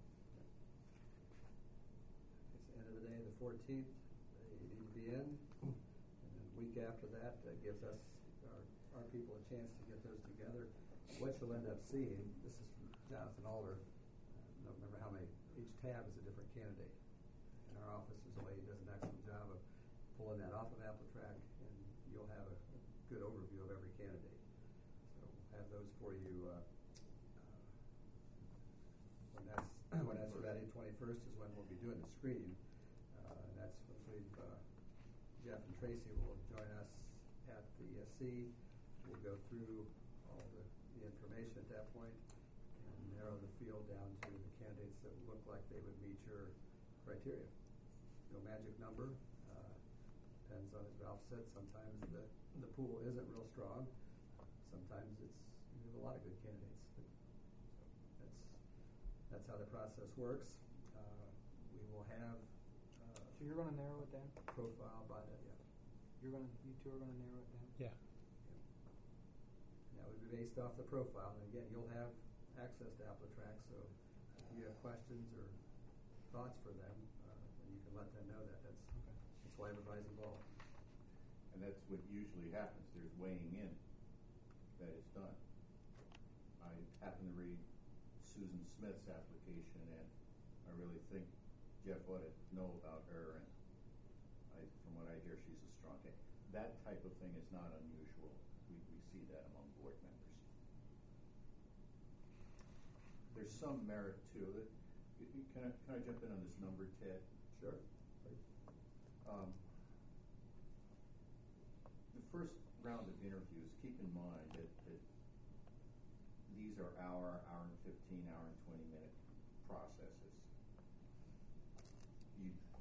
H: It's the end of the day, the 14th, they need to be in. And then a week after that, gives us, our people a chance to get those together. What you'll end up seeing, this is from Jonathan Alder, I don't remember how many, each tab is a different candidate. In our office, there's a lady who does an excellent job of pulling that off of AppleTrack, and you'll have a good overview of every candidate. So we'll have those for you, when that's ready. 21st is when we'll be doing the screening. And that's when Jeff and Tracy will join us at the C. We'll go through all the information at that point and narrow the field down to the candidates that look like they would meet your criteria. No magic number. Depends on, as Ralph said, sometimes the pool isn't real strong. Sometimes you have a lot of good candidates. But that's how the process works. We will have
F: So you're going to narrow it down?
H: profile by that, yeah.
F: You two are going to narrow it down?
A: Yeah.
H: That would be based off the profile. And again, you'll have access to AppleTrack, so if you have questions or thoughts for them, then you can let them know that. That's why everybody's involved.
G: And that's what usually happens. There's weighing in that is done. I happen to read Susan Smith's application, and I really think Jeff ought to know about her. And from what I hear, she's a strong candidate. That type of thing is not unusual. We see that among board members. There's some merit to it. Can I jump in on this number, Ted?
H: Sure.
G: The first round of interviews, keep in mind that these are hour and 15, hour and 20 minute processes.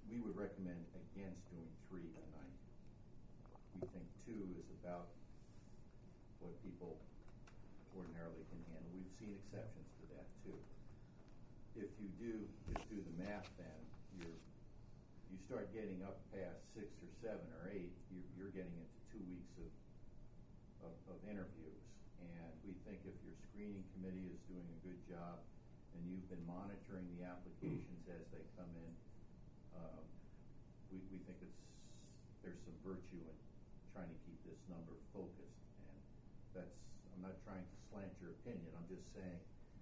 G: we would recommend against doing 3 a night. We think 2 is about what people ordinarily can handle. We've seen exceptions to that too. If you just do the math, then you start getting up past 6 or 7 or 8, you're getting into 2 weeks of interviews. And we think if your screening committee is doing a good job and you've been monitoring the applications as they come in, we think there's some virtue in trying to keep this number focused. And I'm not trying to slant your opinion. I'm just saying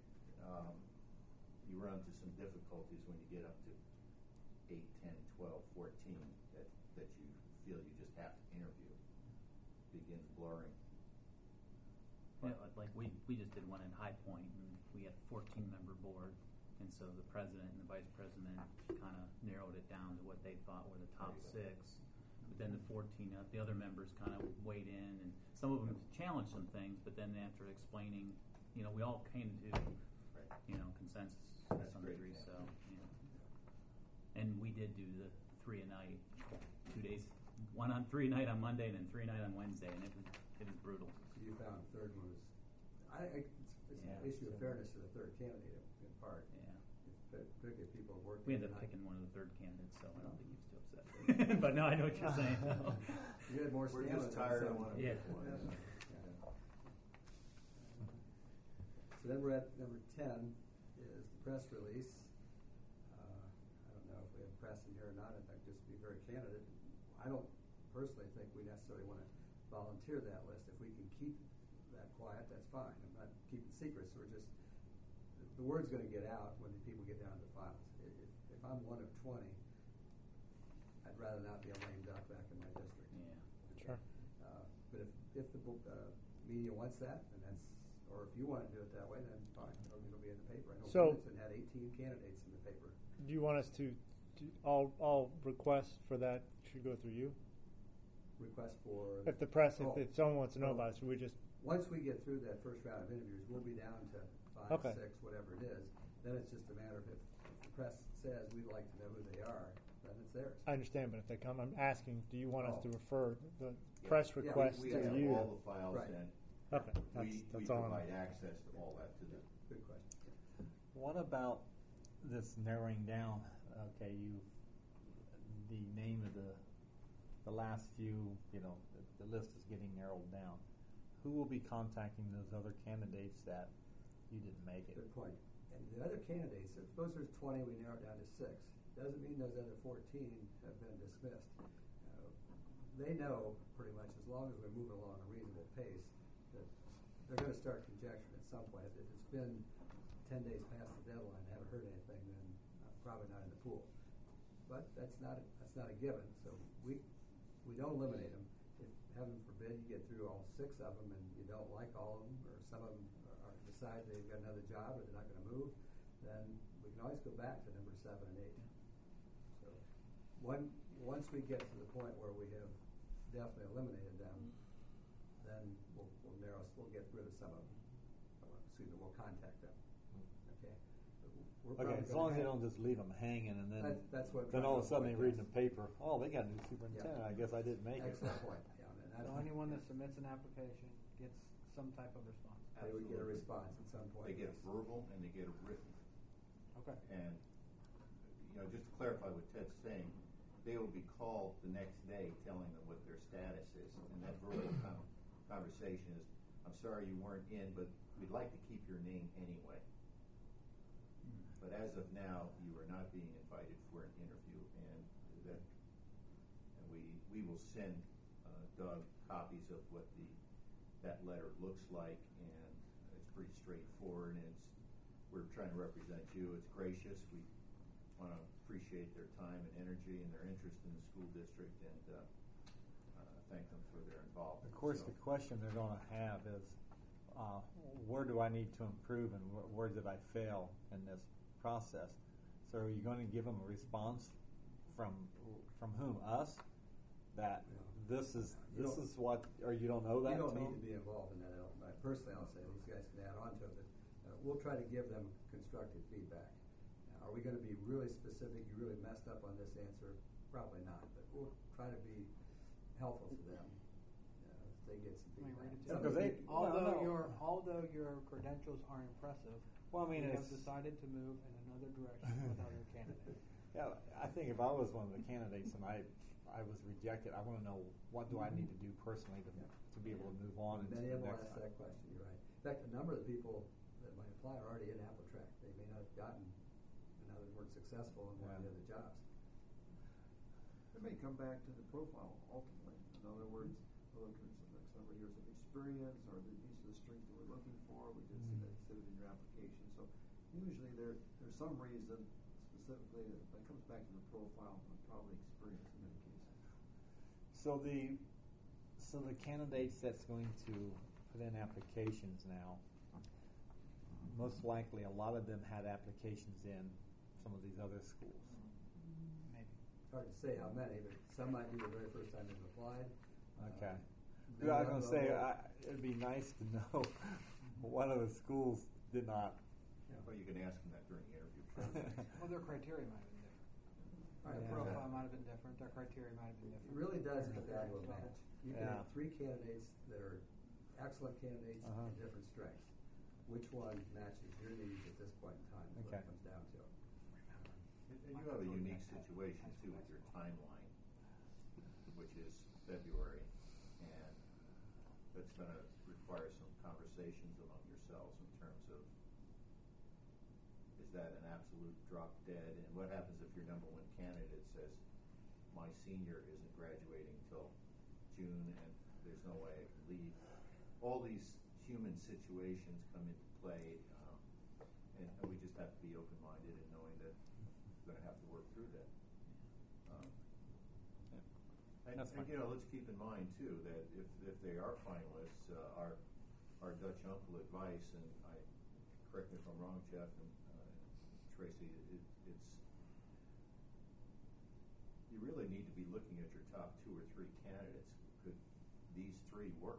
G: you run into some difficulties when you get up to 8, 10, 12, 14 that you feel you just have to interview. Begins blurring.
D: Yeah, like we just did one in High Point, and we had a 14-member board, and so the president and the vice president kind of narrowed it down to what they thought were the top 6. But then the 14, the other members kind of weighed in, and some of them challenged some things. But then after explaining, we all came to consensus to some degree. So, and we did do the 3 a night, 2 days, 1 on 3 night on Monday, and then 3 night on Wednesday, and it was brutal.
H: So you found the third one was, it's an issue of fairness to the third candidate in part.
D: Yeah.
H: Particularly if people work.
D: We ended up picking one of the third candidates, so I don't think he was too upset. But no, I know what you're saying.
H: You had more
G: We're
H: stamina
G: just
H: than
G: tired of
H: some.
G: one.
D: Yeah.
H: So then we're at number 10 is the press release. I don't know if we have press in here or not. I'd like just to be very candid. I don't personally think we necessarily want to volunteer that list. If we can keep that quiet, that's fine. I'm not keeping secrets. We're just, the word's going to get out when the people get down to the files. If I'm one of 20, I'd rather not be a lame duck back in my district.
D: Yeah.
A: Sure.
H: But if the media wants that, then that's, or if you want to do it that way, then fine. It'll be in the paper. I know
A: So-
H: Wilmington had 18 candidates in the paper.
A: Do you want us to all requests for that should go through you?
H: Request for
A: If the press,
H: Oh.
A: if someone wants to know about it, should we just?
H: Once we get through that first round of interviews, we'll be down to 5,
A: Okay.
H: 6, whatever it is. Then it's just a matter of if the press says we'd like to know who they are, then it's theirs.
A: I understand, but if they come, I'm asking, do you want us
H: Oh.
A: to refer the press
H: Yeah,
A: request
G: We
A: to
G: have
A: you?
G: all the files,
H: Right.
G: and
A: Okay,
G: we
A: that's all.
G: provide access to all that to them.
H: Good question.
E: What about this narrowing down? Okay, the name of the last few, the list is getting narrowed down. Who will be contacting those other candidates that you didn't make it?
H: Good point. And the other candidates, suppose there's 20, we narrow it down to 6. Doesn't mean those other 14 have been dismissed. They know pretty much, as long as we're moving along at a reasonable pace, that they're going to start conjecturing at some point. If it's been 10 days past the deadline, and haven't heard anything, then probably not in the pool. But that's not a given. So we don't eliminate them. If heaven forbid you get through all 6 of them and you don't like all of them, or some of them decide they've got another job or they're not going to move, then we can always go back to number 7 and 8. So once we get to the point where we have definitely eliminated them, then we'll get rid of some of them. We'll contact them. Okay. We're
E: Okay,
H: probably
E: as
H: gonna
E: long as they
H: have-
E: don't just leave them hanging and then
H: That's what I'm
E: then
H: trying
E: all
H: to
E: of a sudden they
H: avoid,
E: read in
H: yes.
E: the paper, oh, they got a new superintendent. I guess I didn't make it.
H: Excellent point. Yeah, and
F: So anyone that submits an application gets some type of response.
H: they would get a response at some point.
G: They get
H: yes.
G: a verbal and they get a written.
F: Okay.
G: And, just to clarify what Ted's saying, they will be called the next day telling them what their status is. And that verbal conversation is, I'm sorry you weren't in, but we'd like to keep your name anyway. But as of now, you are not being invited for an interview, and we will send Doug copies of what that letter looks like, and it's pretty straightforward, and we're trying to represent you. It's gracious. We want to appreciate their time and energy and their interest in the school district, and thank them for their involvement.
E: Of course, the question they're going to have is, where do I need to improve and where did I fail in this process? So are you going to give them a response from whom? Us? That this is what, or you don't know that?
H: You don't
E: to
H: need
E: them?
H: to be involved in that element. Personally, I'll say these guys can add on to it. But, we'll try to give them constructive feedback. Are we going to be really specific? You really messed up on this answer? Probably not, but we'll try to be helpful to them if they get some
F: I mean,
H: feedback.
F: read it to
H: Some
F: them.
H: of the-
F: Although your credentials are impressive,
E: Well, I mean,
F: we have
E: it's-
F: decided to move in another direction with other candidates.
E: Yeah, I think if I was one of the candidates and I was rejected, I want to know what do I need to do personally to be able to move on.
H: And
E: into
H: many
E: the
H: of them will
E: next
H: ask
E: time.
H: that question, you're right. In fact, a number of the people that might apply are already in Appletrack. They may not have gotten, in other words, successful in one of the other jobs.
I: It may come back to the profile ultimately. In other words, we're looking for some X number of years of experience, or these are the strengths that we're looking for. We did see that exhibited in your application. So usually there's some reason specifically that comes back to the profile and probably experience in many cases.
E: So the candidates that's going to put in applications now, most likely a lot of them had applications in some of these other schools.
F: Maybe.
H: Hard to say how many, but some might be the very first time they've applied.
E: Okay.
H: Many
E: I was
H: of
E: going to
H: them
E: say,
H: will-
E: it'd be nice to know one of the schools did not.
G: Well, you can ask them that during the interview process.
F: Well, their criteria might have been different. Their
H: Yeah.
F: profile might have been different. Their criteria might have been
H: It
F: different.
H: really does
F: Their
H: come down to a
F: experience
H: match.
F: level.
H: You can
E: Yeah.
H: have three candidates that are excellent candidates
E: Uh-huh.
H: with different strengths. Which one matches your needs at this point in time is what
E: Okay.
H: it comes down to.
G: And you have a unique situation too with your timeline, which is February, and that's going to require some conversations among yourselves in terms of, is that an absolute drop dead? And what happens if your number one candidate says, my senior isn't graduating till June and there's no way I can leave? All these human situations come into play, and we just have to be open-minded in knowing that we're going to have to work through that. And
E: That's fine.
G: you know, let's keep in mind too that if they are finalists, our Dutch uncle advice, and correct me if I'm wrong, Jeff and Tracy, it's you really need to be looking at your top 2 or 3 candidates. Could these 3 work?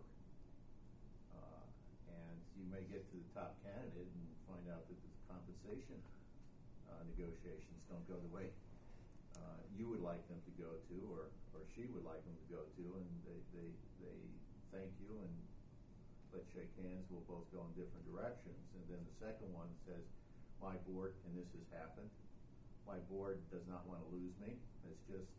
G: And you may get to the top candidate and find out that the compensation negotiations don't go the way you would like them to go to, or she would like them to go to, and they thank you and let's shake hands. We'll both go in different directions. And then the second one says, my board, and this has happened, my board does not want to lose me. It's just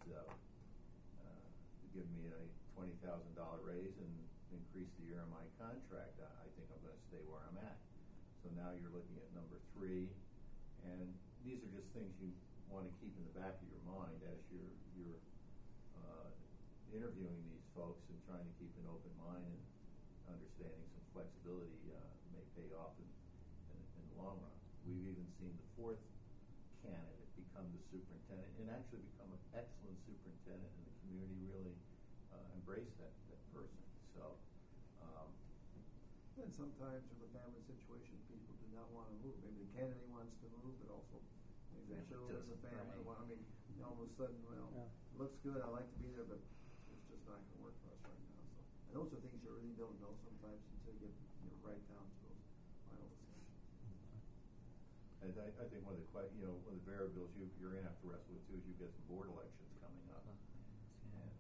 G: give me a $20,000 raise and increase the year of my contract. I think I'm going to stay where I'm at. So now you're looking at number 3, and these are just things you want to keep in the back of your mind as you're interviewing these folks and trying to keep an open mind and understanding some flexibility may pay off in the long run. We've even seen the 4th candidate become the superintendent and actually become an excellent superintendent, and the community really embraced that person. So.
I: And sometimes with the family situation, people do not want to move. Maybe the candidate wants to move, but also maybe the children, the family.
D: Right.
I: I mean, all of a sudden, well, it looks good. I like to be there, but it's just not going to work for us right now. So, and those are things you really don't know sometimes until you get right down to those final decisions.
G: And I think one of the variables you're going to have to wrestle with too is you've got some board elections coming up, and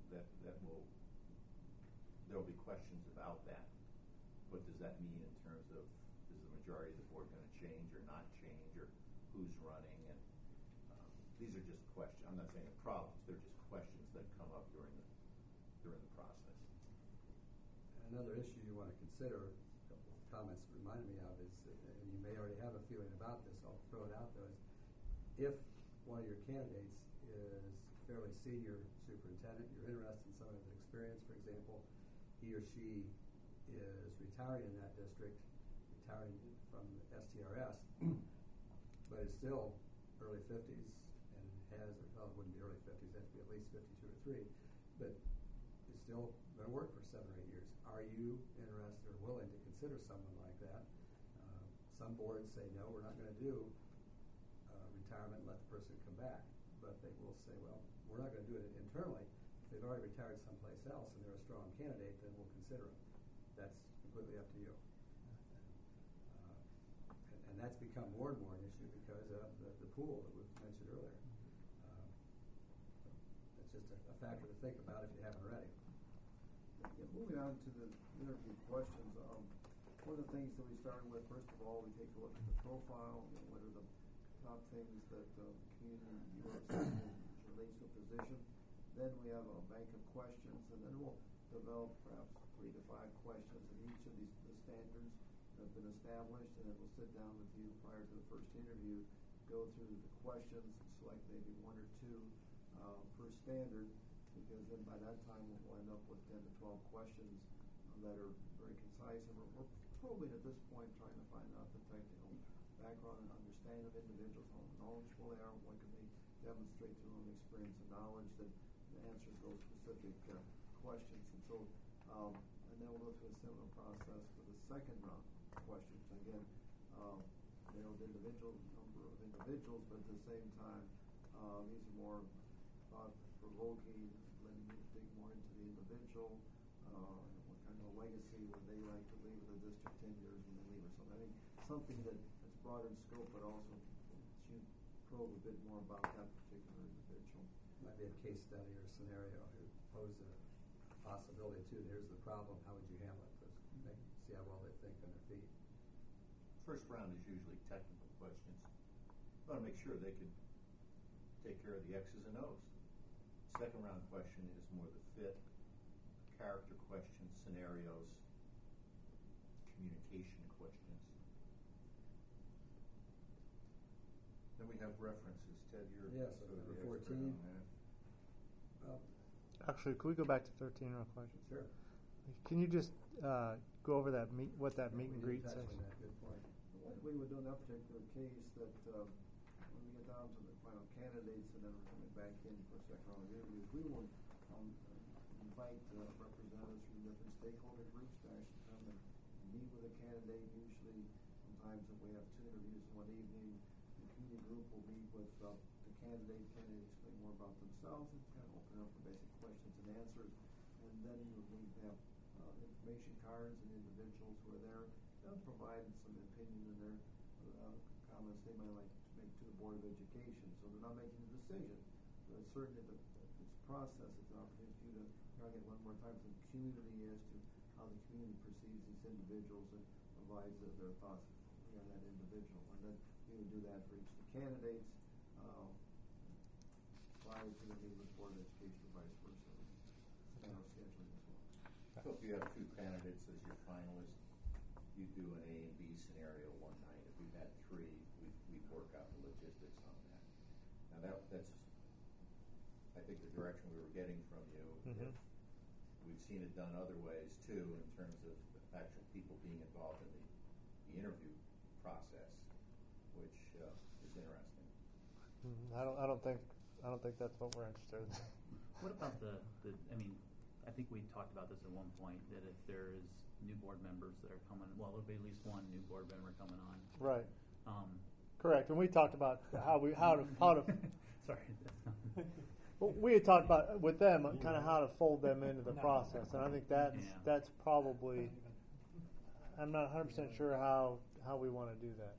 G: there'll be questions about that. What does that mean in terms of, is the majority of the board going to change or not change, or who's running? And these are just questions. I'm not saying they're problems. They're just questions that come up during the process.
H: Another issue you want to consider, a couple of comments reminded me of, is, and you may already have a feeling about this, I'll throw it out there, is if one of your candidates is fairly senior superintendent, you're interested in some of his experience, for example, he or she is retiring in that district, retiring from STRS, but is still early 50s and has, well, it wouldn't be early 50s, it has to be at least 52 or 3, but is still going to work for 7 or 8 years. Are you interested or willing to consider someone like that? Some boards say, no, we're not going to do retirement, let the person come back. But they will say, well, we're not going to do it internally. If they've already retired someplace else and they're a strong candidate, then we'll consider them. That's completely up to you. And that's become more and more an issue because of the pool that was mentioned earlier. It's just a factor to think about if you haven't already.
I: Yeah, moving on to the interview questions, one of the things that we started with, first of all, we take a look at the profile, what are the top things that community you are seeing relates to a position. Then we have a bank of questions, and then we'll develop perhaps 3 to 5 questions in each of the standards that have been established, and then we'll sit down with you prior to the first interview, go through the questions, select maybe 1 or 2 per standard, because then by that time we'll end up with 10 to 12 questions that are very concise, and we're probably at this point trying to find out the technical background and understanding of individuals, how knowledgeable they are, what can they demonstrate through their own experience and knowledge that answers those specific questions. And so, and then we'll go through a similar process for the second round of questions. Again, narrowed individual number of individuals, but at the same time, these are more thought-provoking, letting you dig more into the individual, what kind of legacy would they like to leave in the district 10 years when they leave or something. I think something that's broader in scope, but also should probe a bit more about that particular individual.
H: Might be a case study or a scenario who pose a possibility too. Here's the problem. How would you handle it? See how well they think on their feet.
G: First round is usually technical questions. You want to make sure they can take care of the X's and O's. Second round question is more the fit, character questions, scenarios, communication questions. Then we have references. Ted, you're
H: yes,
G: sort of the
H: number
G: expert
H: 14.
G: on that.
A: Actually, could we go back to 13 real quick?
H: Sure.
A: Can you just go over that what that meet and greet says?
H: Good point.
I: What we would do in that particular case, that when we get down to the final candidates and then we're coming back in for a second round of interviews, we will invite representatives from different stakeholder groups to actually come and meet with a candidate. Usually, sometimes if we have 2 interviews in one evening, the community group will meet with the candidate. Candidate explain more about themselves and kind of open up for basic questions and answers. And then we have information cards and individuals who are there. They'll provide some opinion in their comments they might like to make to the Board of Education. So they're not making a decision, but certainly it's a process. It's an opportunity for you to target one more time from the community as to how the community perceives these individuals and provides their thoughts on that individual. And then we would do that for each of the candidates prior to the meeting with the Board of Education or vice versa. And our scheduling as well.
G: So if you have 2 candidates as your finalists, you do an A and B scenario one night. If we've had 3, we'd work out the logistics on that. Now that's, I think, the direction we were getting from you.
A: Mm-hmm.
G: We've seen it done other ways too, in terms of actual people being involved in the interview process, which is interesting.
A: I don't think that's what we're interested in.
D: What about the I mean, I think we talked about this at one point, that if there is new board members that are coming, well, there'll be at least one new board member coming on.
A: Right. Correct. And we talked about how to
D: Sorry.
A: well, we had talked about with them kind of how to fold them into the process, and I think that's probably. I'm not 100% sure how we want to do that.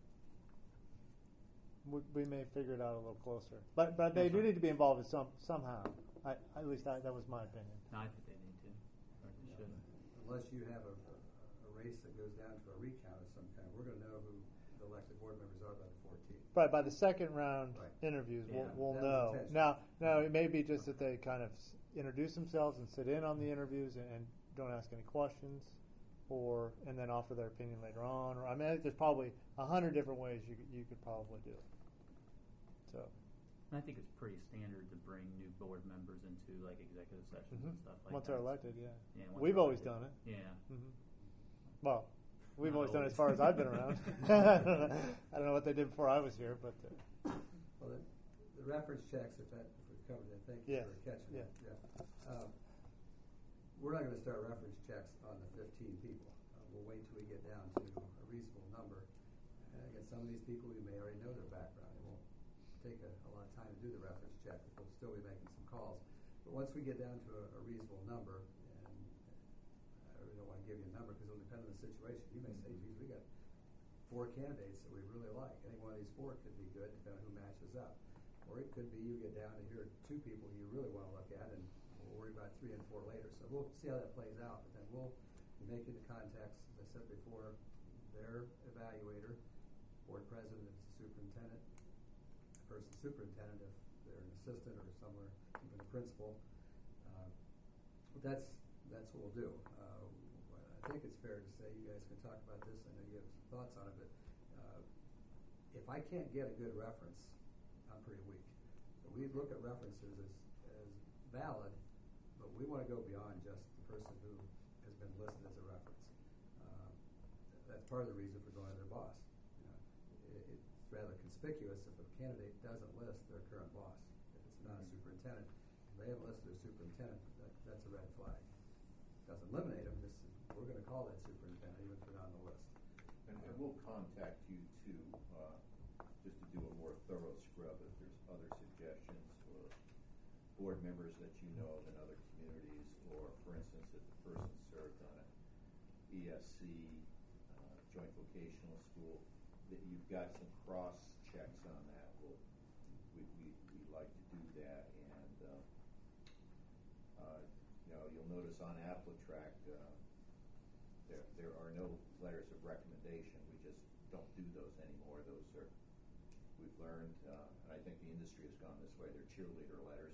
A: We may figure it out a little closer, but they do need to be involved somehow. At least that was my opinion.
D: No, I think they need to, or they should.
H: Unless you have a race that goes down to a recount of some kind, we're going to know who the elected board members are by the 14th.
A: Right, by the second round interviews,
D: Yeah.
A: we'll
H: That
A: know.
H: was intentional.
A: Now, it may be just that they kind of introduce themselves and sit in on the interviews and don't ask any questions, and then offer their opinion later on. Or I mean, I think there's probably 100 different ways you could probably do it. So.
D: And I think it's pretty standard to bring new board members into like executive sessions and stuff like
A: Once
D: that.
A: they're elected, yeah.
D: Once
A: We've
D: they're
A: always
D: elected.
A: done it.
D: Yeah.
A: Mm-hmm. Well, we've
D: Not
A: always done it as
D: always.
A: far as I've been around. I don't know what they did before I was here, but.
H: Well, the reference checks, if we've covered that, thank you for catching that. Yeah. We're not going to start reference checks on the 15 people. We'll wait till we get down to a reasonable number. And again, some of these people, we may already know their background. It won't take a lot of time to do the reference check, but we'll still be making some calls. But once we get down to a reasonable number, and I really don't want to give you a number because it'll depend on the situation. You may say, geez, we got 4 candidates that we really like. Any one of these 4 could be good depending on who matches up. Or it could be you get down to here 2 people you really want to look at, and we'll worry about 3 and 4 later. So we'll see how that plays out. But then we'll be making the contacts, as I said before, their evaluator, board president if it's a superintendent, person superintendent if they're an assistant or somewhere, even a principal. That's what we'll do. I think it's fair to say, you guys can talk about this, I know you have some thoughts on it, but if I can't get a good reference, I'm pretty weak. So we look at references as valid, but we want to go beyond just the person who has been listed as a reference. That's part of the reason for going to their boss. It's rather conspicuous if a candidate doesn't list their current boss. If it's not a superintendent, if they haven't listed their superintendent, that's a red flag. Doesn't eliminate them, just we're going to call that superintendent even if they're not on the list.
G: And we'll contact you too, just to do a more thorough scrub if there's other suggestions or board members that you know of in other communities, or for instance, if the person served on an ESC, joint vocational school, that you've got some cross checks on that. We'd like to do that, and you'll notice on AppleTrack there are no letters of recommendation. We just don't do those anymore. Those are, we've learned, and I think the industry has gone this way. They're cheerleader letters.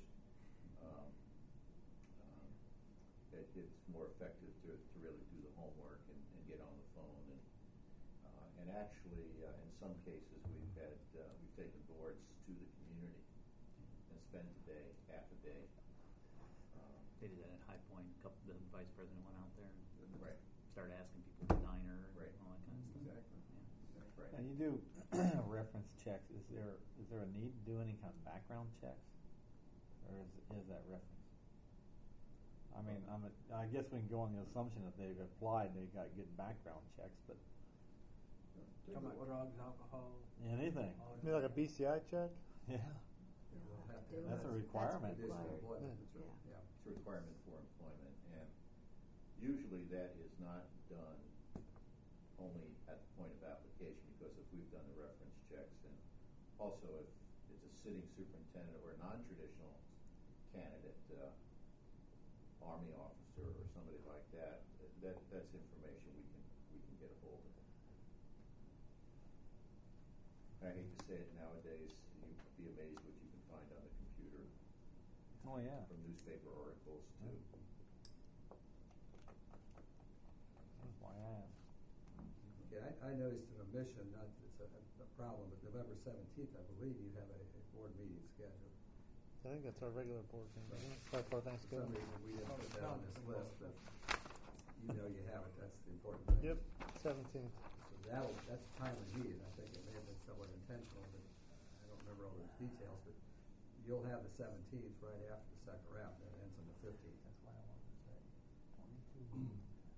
G: It's more effective to really do the homework and get on the phone and actually in some cases we've taken boards to the community and spent a day, half a day.
D: They did that at High Point. The vice president went out there and
G: Right.
D: started asking people the diner and
G: Right.
D: all that kind of stuff.
G: Exactly.
D: Yeah.
G: That's right.
E: Now you do reference checks. Is there a need to do any kind of background checks, or is that reference? I mean, I guess we can go on the assumption that they've applied, they've got good background checks, but
F: Talking about drugs, alcohol.
E: anything,
A: Maybe like a BCI check?
E: yeah,
H: We'll have to
B: Do
E: that's a
B: it.
E: requirement.
H: Additional
B: required.
H: employment, that's right.
B: Yeah.
H: Yeah.
G: It's a requirement for employment, and usually that is not done only at the point of application, because if we've done the reference checks, and also if it's a sitting superintendent or a non-traditional candidate, Army officer or somebody like that, that's information we can get a hold of. I hate to say it nowadays, you'd be amazed what you can find on the computer.
E: Oh yeah.
G: From newspaper articles too.
E: That's why I asked.
H: Okay, I noticed an omission, not that it's a problem, but November 17th, I believe you have a board meeting scheduled.
A: I think that's our regular board meeting, isn't it? Right before
H: For some
A: Thanksgiving.
H: reason, we didn't put that on this list, but you know you have it, that's the important thing.
A: Yep, 17th.
H: So that's a timely meeting. I think it may have been somewhat intentional, but I don't remember all those details, but you'll have the 17th right after the second round, that ends on the 15th.
E: That's why I wanted to say 22.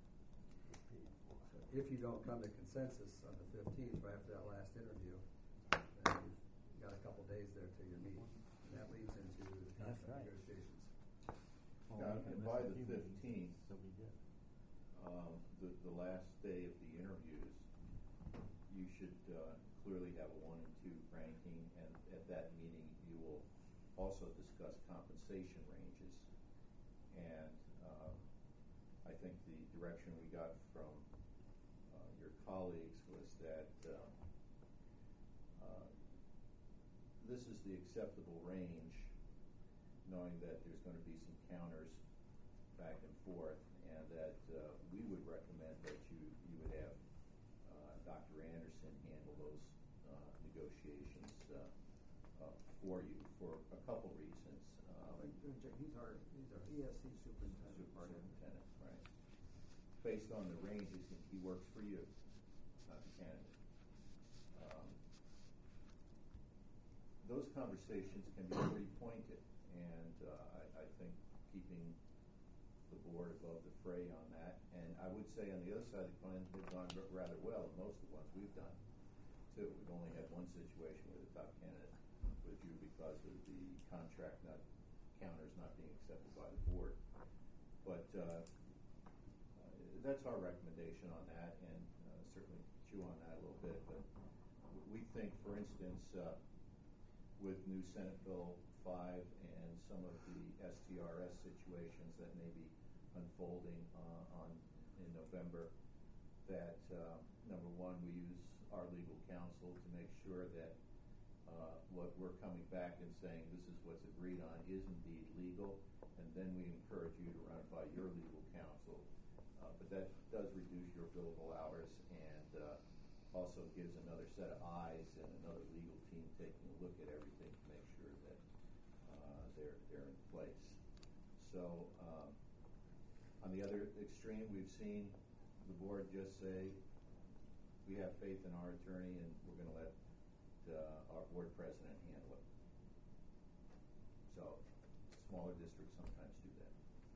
H: So if you don't come to consensus on the 15th, right after that last interview, then you've got a couple days there till your meeting. And that leads into the
E: That's
H: contract
E: right.
H: negotiations.
G: And by the 15th,
E: so we did.
G: the last day of the interviews, you should clearly have a 1 and 2 ranking, and at that meeting you will also discuss compensation ranges. And I think the direction we got from your colleagues was that this is the acceptable range, knowing that there's going to be some counters back and forth, and that we would recommend that you would have Dr. Anderson handle those negotiations for you for a couple reasons.
I: He's our ESC superintendent.
G: Superintendent, right. Based on the ranges, he works for you, not the candidate. Those conversations can be pretty pointed, and I think keeping the board above the fray on that, and I would say on the other side of the coin, they've gone rather well in most of the ones we've done, too. We've only had one situation where the top candidate was you because of the contract counters not being accepted by the board. But that's our recommendation on that, and certainly chew on that a little bit, but we think, for instance, with new Senate Bill 5 and some of the STRS situations that may be unfolding in November, that number one, we use our legal counsel to make sure that what we're coming back and saying this is what's agreed on is indeed legal, and then we encourage you to run it by your legal counsel. But that does reduce your billable hours and also gives another set of eyes and another legal team taking a look at everything to make sure that they're in place. So on the other extreme, we've seen the board just say, we have faith in our attorney and we're going to let our board president handle it. So smaller districts sometimes do that.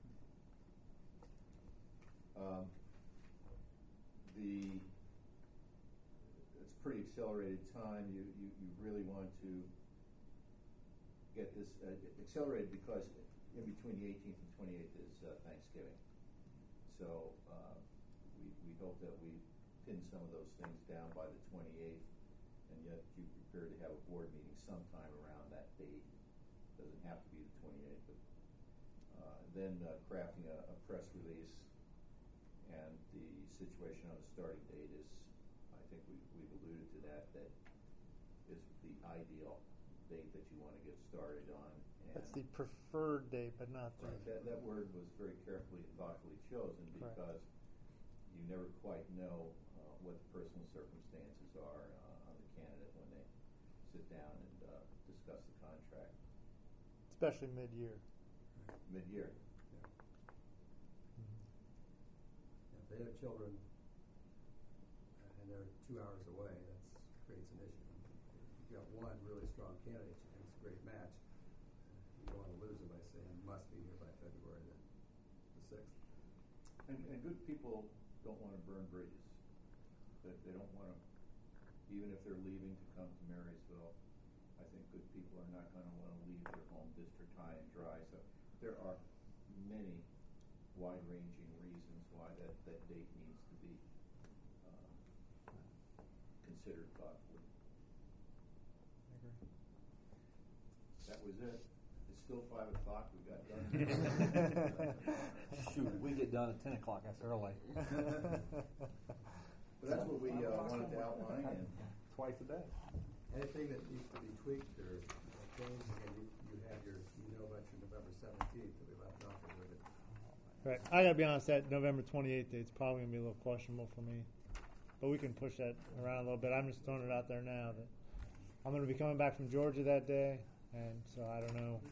G: It's pretty accelerated time. You really want to get this accelerated because in between the 18th and 28th is Thanksgiving. So we hope that we pin some of those things down by the 28th, and yet you prepare to have a board meeting sometime around that date. Doesn't have to be the 28th, but then crafting a press release, and the situation on the starting date is, I think we've alluded to that is the ideal date that you want to get started on. And
A: That's the preferred date, but not the...
G: Right, that word was very carefully and thoughtfully chosen because you never quite know what the personal circumstances are on the candidate when they sit down and discuss the contract.
A: Especially mid-year.
G: Mid-year.
H: Yeah. If they have children and they're 2 hours away, that creates an issue. If you've got one really strong candidate, you think it's a great match, you don't want to lose them by saying must be here by February the 6th.
G: And good people don't want to burn bridges. They don't want to, even if they're leaving to come to Marysville, I think good people are not going to want to leave their home district high and dry. So there are many wide-ranging reasons why that date needs to be considered thoughtfully.
A: I agree.
G: That was it. It's still 5 o'clock. We got done.
E: Shoot, we get done at 10 o'clock. That's early.
G: But that's what we wanted to outline. And
E: Twice a day.
H: Anything that needs to be tweaked or changed, again, you have about your November 17th that we left off with it.
A: Right. I got to be honest, that November 28th date's probably going to be a little questionable for me. But we can push that around a little bit. I'm just throwing it out there now that I'm going to be coming back from Georgia that day. And so I don't know.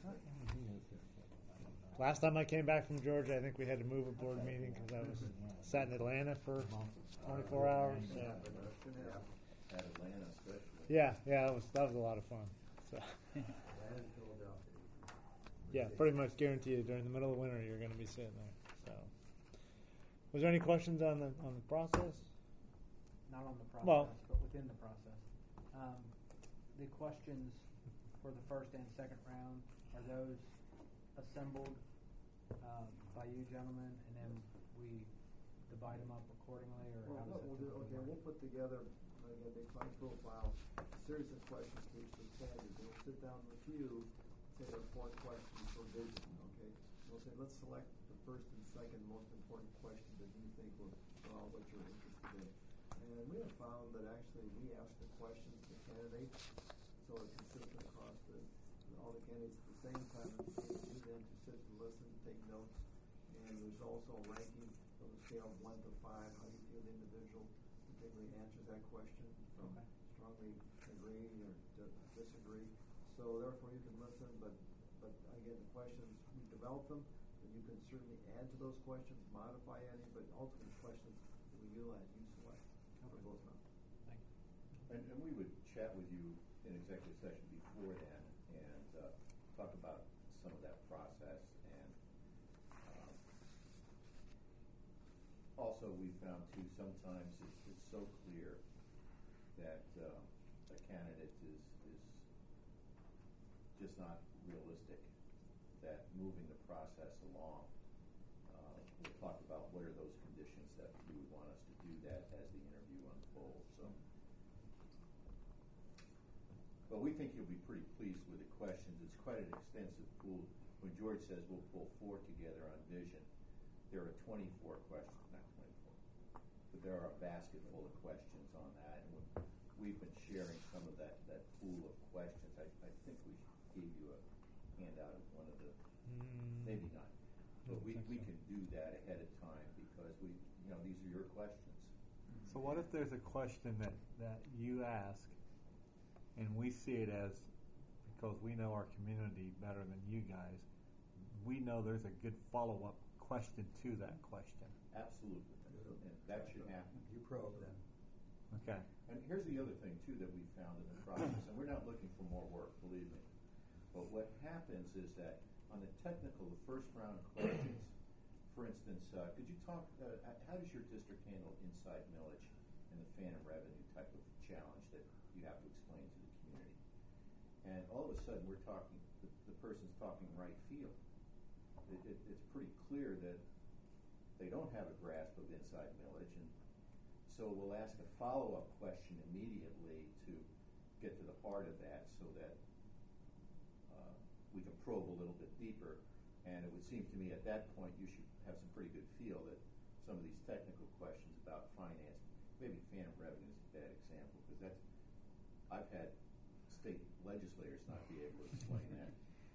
A: Last time I came back from Georgia, I think we had to move a board meeting because I was sat in Atlanta for 24 hours. So.
G: at Atlanta especially.
A: Yeah, that was a lot of fun. So.
H: And Philadelphia.
A: Yeah, pretty much guarantee you during the middle of winter you're going to be sitting there. So, was there any questions on the process?
F: Not on the process,
A: Well-
F: but within the process. The questions for the first and second round, are those assembled by you gentlemen, and then we divide them up accordingly, or
I: Well,
F: how does
I: what
F: that
I: we'll do,
F: typically
I: we'll
F: work?
I: put together, again, big high profile, series of questions for each of the candidates. We'll sit down with you, say there are 4 questions for vision, okay? We'll say, let's select the first and second most important questions that you think will draw what you're interested in. And we have found that actually we ask the questions to candidates, so it's consistent across all the candidates at the same time, and you then to sit and listen, take notes. And there's also a ranking on a scale of 1 to 5, how you feel the individual particularly answers that question from strongly agreeing or disagree. So therefore you can listen, but again, the questions, we develop them, and you can certainly add to those questions, modify any, but ultimately questions that we utilize, you select for both rounds.
F: Thank you.
G: And we would chat with you in executive session before then and talk about some of that process. And also we found too sometimes it's so clear that a candidate is just not realistic, that moving the process along, we'll talk about what are those conditions that you would want us to do that as the interview unfolds. So, but we think you'll be pretty pleased with the questions. It's quite an extensive pool. When George says we'll pull 4 together on vision, there are 24 questions, not 24, but there are a basket full of questions on that. And we've been sharing some of that pool of questions. I think we gave you a handout of one of the, maybe not, but we can do that ahead of time because these are your questions.
E: So what if there's a question that you ask, and we see it as, because we know our community better than you guys, we know there's a good follow-up question to that question.
G: Absolutely. And that should happen.
H: You probe then.
E: Okay.
G: And here's the other thing, too, that we found in the process, and we're not looking for more work, believe me. But what happens is that on the technical, the first round of questions, for instance, could you talk, how does your district handle inside millage and the phantom revenue type of challenge that you have to explain to the community? And all of a sudden, we're talking, the person's talking right field. It's pretty clear that they don't have a grasp of inside millage, and so we'll ask a follow-up question immediately to get to the heart of that so that we can probe a little bit deeper. And it would seem to me at that point you should have some pretty good feel that some of these technical questions about finance, maybe phantom revenue is a bad example, because I've had state legislators not be able to explain that.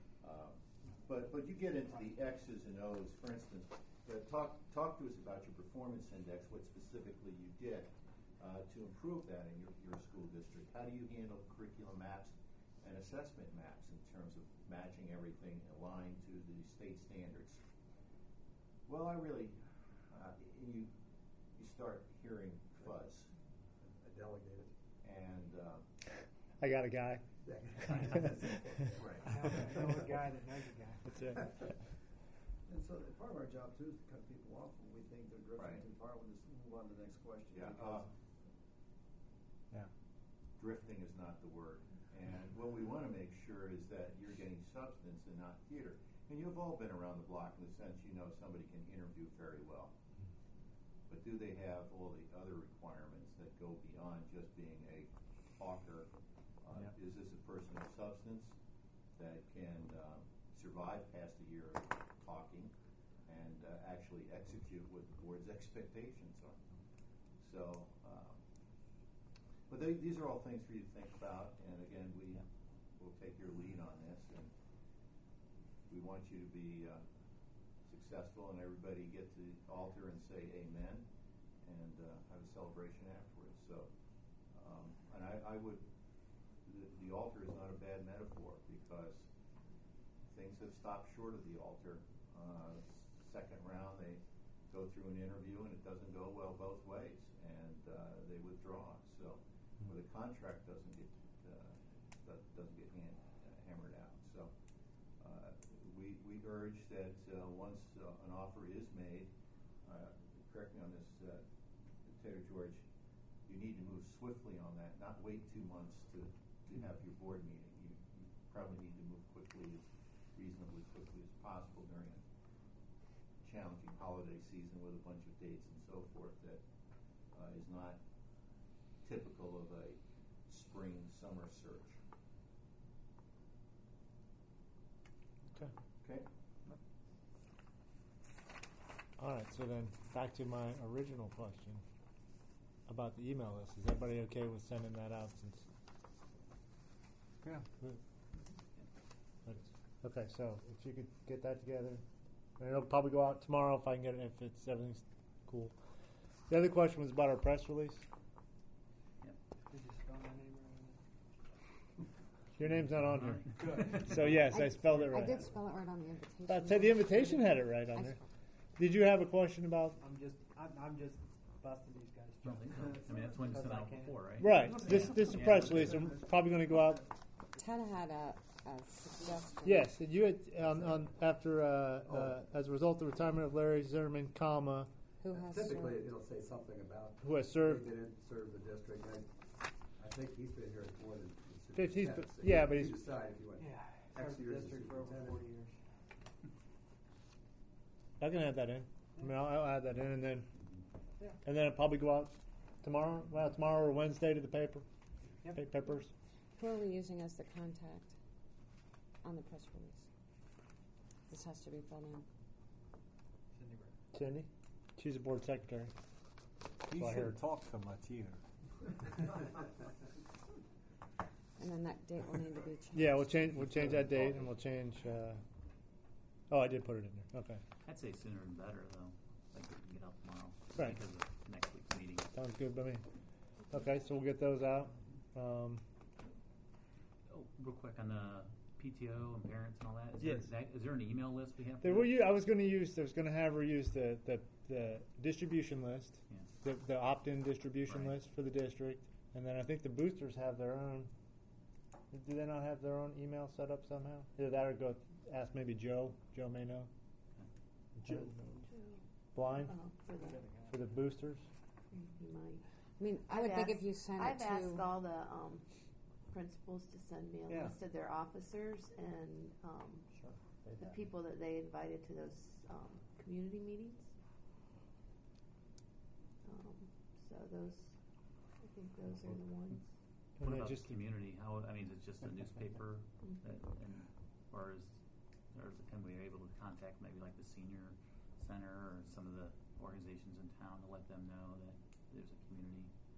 G: But you get into the X's and O's. For instance, talk to us about your performance index, what specifically you did to improve that in your school district. How do you handle curriculum maps and assessment maps in terms of matching everything aligned to the state standards? Well, I really, you start hearing fuzz.
H: I delegated.
G: And
A: I got a guy.
G: right.
F: I know a guy that knows a guy.
A: That's it.
I: And so part of our job too is to cut people off when we think they're drifting
G: Right.
I: too far. We'll just move on to the next question.
G: Yeah.
I: because
G: Drifting is not the word. And what we want to make sure is that you're getting substance and not theater. And you've all been around the block in the sense you know somebody can interview very well. But do they have all the other requirements that go beyond just being a talker? Is this a person of substance that can survive past a year of talking and actually execute what the board's expectations are? So, but these are all things for you to think about. And again, we'll take your lead on this, and we want you to be successful and everybody get to the altar and say amen and have a celebration afterwards. So, and I would, the altar is not a bad metaphor because things have stopped short of the altar. Second round, they go through an interview and it doesn't go well both ways, and they withdraw. So, or the contract doesn't get hammered out. So, we urge that once an offer is made, correct me on this, Taylor George, you need to move swiftly on that. Not wait 2 months to have your board meeting. You probably need to move reasonably quickly as possible during a challenging holiday season with a bunch of dates and so forth that is not typical of a spring-summer search.
A: Okay.
G: Okay?
A: All right. So then, back to my original question about the email list. Is everybody okay with sending that out? Since okay. So if you could get that together, and it'll probably go out tomorrow if I can get it. If everything's cool. The other question was about our press release.
F: Did you spell my name right?
A: Your name's not on here.
F: Good.
A: So yes, I spelled it right.
C: I did spell it right on the invitation.
A: I'd say the invitation had it right on there. Did you have a question about?
F: I'm just busting these guys.
D: I don't think so. I mean, that's when you sent out before, right?
A: Right. This is a press release. I'm probably going to go out.
C: Ted had a suggestion.
A: Yes, and you had after as a result of the retirement of Larry Zimmerman, comma,
C: Who has
H: Typically,
C: served.
H: it'll say something about
A: who has served.
H: served the district. I think he's been here more than
A: 50,
H: so
A: yeah,
H: you
A: but he's
H: decide if you want
F: Yeah,
H: X
F: served the
H: years as
F: district for over
H: superintendent.
F: 40 years.
A: I can add that in. I mean, I'll add that in, and then
F: Yeah.
A: it'll probably go out tomorrow? Well, tomorrow or Wednesday to the paper?
F: Yep.
A: Papers?
C: Who are we using as the contact on the press release? This has to be filled in.
F: Cindy Britt.
A: Cindy? She's the board secretary.
E: You
A: So I
E: shouldn't
A: heard.
E: talk so much either.
C: And then that date will need to be changed.
A: Yeah, we'll change that date, and we'll change. Oh, I did put it in there. Okay,
D: I'd say sooner than better, though. Like we can get out tomorrow.
A: Right.
D: Because of next week's meeting.
A: sounds good by me. Okay, so we'll get those out.
D: Oh, real quick on the PTO and parents and all that.
A: Yes.
D: Is there an email list we have? For
A: There
D: that?
A: I was going to have her use the distribution list,
D: Yeah.
A: the opt-in distribution
D: Right.
A: list for the district, and then I think the boosters have their own. Do they not have their own email set up somehow? Either that or go ask maybe Joe. Joe may know.
B: Joe.
A: Blind
B: For
A: for the boosters.
B: he might.
C: I mean, I would think if you sent it
B: I've
C: to.
B: asked all the principals to send me a
E: Yeah.
B: list of their officers and the people that they invited to those community meetings. So those, I think those are the ones.
A: And
D: What
A: they
D: about
A: just
D: community? How? I mean, is it just a newspaper, or can we be able to contact maybe like the senior center or some of the organizations in town to let them know that there's a community?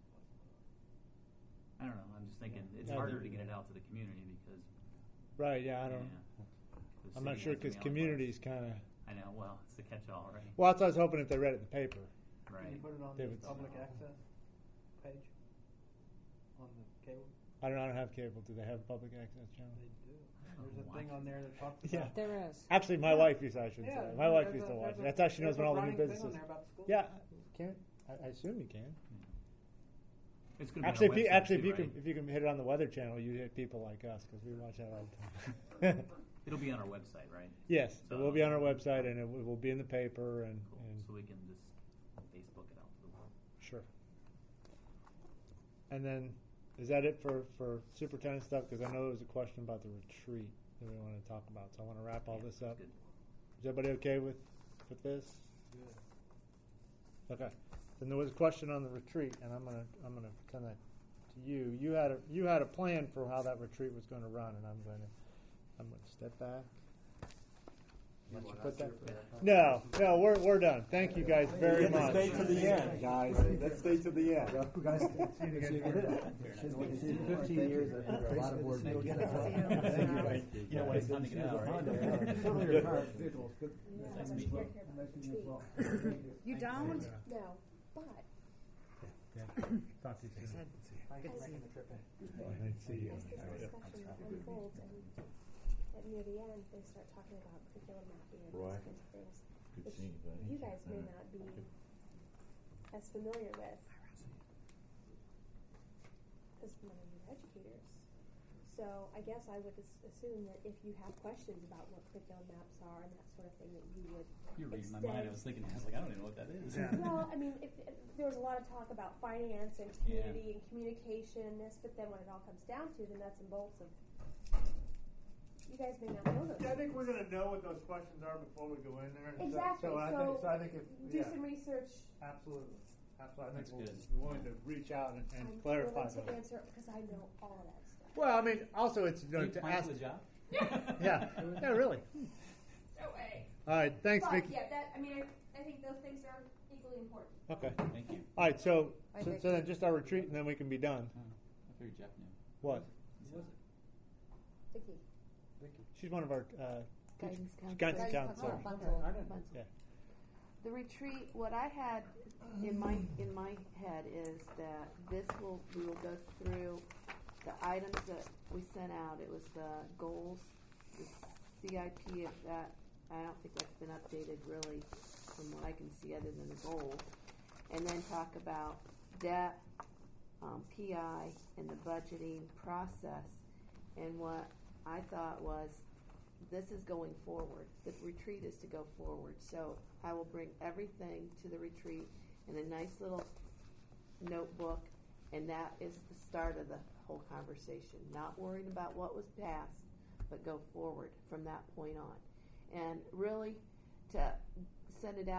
D: I don't know. I'm just thinking it's
A: Yeah.
D: harder to get it out to the community because.
A: right. Yeah, I don't.
D: the
A: I'm not
D: city
A: sure
D: has
A: because
D: mailing
A: community's
D: lists.
A: kind of.
D: I know. Well, it's the catch-all, right?
A: Well, that's what I was hoping if they read it in the paper.
F: Can
D: Right.
F: you put it on
A: They
F: the
A: would-
F: public access page? On the cable?
A: I don't have cable. Do they have a public access channel?
F: They do.
D: Oh,
F: There's a
D: watch
F: thing on
A: it.
F: there that talks
A: Yeah.
F: about.
C: There is.
A: Actually, my wife used. I should
F: Yeah,
A: say. My wife
F: there's
A: used to
F: a-
A: watch it.
F: there's a-
A: That's how she knows
F: there's
A: when
F: a
A: all the new
F: running thing on
A: businesses.
F: there about the school.
A: Yeah, can I assume you can.
D: It's going to
A: Actually,
D: be on our website
A: actually,
D: too,
A: if
D: right?
A: you can hit it on the Weather Channel, you hit people like us because we watch that all the time.
D: It'll be on our website, right?
A: Yes, it will be on our website and it will be in the paper and,
D: Cool.
A: and
D: So we can just Facebook it out to the world.
A: sure. And then, is that it for superintendent stuff? Because I know there was a question about the retreat that we wanted to talk about. So I want to wrap all this up.
D: Good.
A: Is everybody okay with this?
F: Good.
A: Okay. Then there was a question on the retreat, and I'm gonna send that to you. You had a plan for how that retreat was going to run, and I'm going to step back.
H: You
A: Let you
H: want
A: put
H: us
A: that.
H: here for that?
A: No, we're done. Thank you guys very
E: Let's
A: much.
E: stay to the end, guys. Let's stay to the end.
H: You guys can see the good. 15 years, I think, a lot of board meetings.
D: Thank you. You know when it's time to get out, right?
H: Certainly retired individuals, good.
D: Nice to meet you.
H: Nice to meet you as well.
C: You don't?
J: No, but
A: Talk to you soon.
F: Thank you for making the trip in.
A: Nice to see you.
J: as this discussion unfolds and near the end, they start talking about curriculum mapping and those kinds of things, which you guys may not be as familiar with as one of your educators. So I guess I would assume that if you have questions about what curriculum maps are and that sort of thing, that you would
D: You're reading my
J: extend.
D: mind. I was thinking, I don't even know what that is.
A: Yeah.
J: Well, I mean, there was a lot of talk about finance and community and communication and this, but then when it all comes down to the nuts and bolts of, you guys may not know those.
A: I think we're going to know what those questions are before we go in there.
J: Exactly.
A: So I think if
J: do some research.
A: absolutely. I think
D: That's
A: we'll
D: good.
A: be willing to reach out and
J: I'm
A: clarify
J: willing to
A: those.
J: answer because I know all of that stuff.
A: Well, I mean, also it's
D: Are you
A: to
D: applying
A: ask.
D: for the job?
A: Yeah, really.
J: No way.
A: All right, thanks,
J: But
A: Vicki.
J: yeah, I think those things are equally important.
A: Okay.
D: Thank you.
A: All right, so
C: Bye,
A: so,
C: Vicki.
A: so then just our retreat, and then we can be done.
D: Oh, I figured Jeff knew.
A: What?
D: Who was it?
J: Vicky.
A: She's one of our
B: Guidance
A: guidance
B: counselors.
A: counselors.
C: Oh, Bunker.
B: Bunsen.
A: Yeah.
B: The retreat, what I had in my head is that we will go through the items that we sent out. It was the goals, the CIP of that. I don't think that's been updated really from what I can see other than the goals. And then talk about debt, PI, and the budgeting process. And what I thought was, this is going forward. The retreat is to go forward. So I will bring everything to the retreat in a nice little notebook, and that is the start of the whole conversation. Not worrying about what was past, but go forward from that point on. And really, to send it out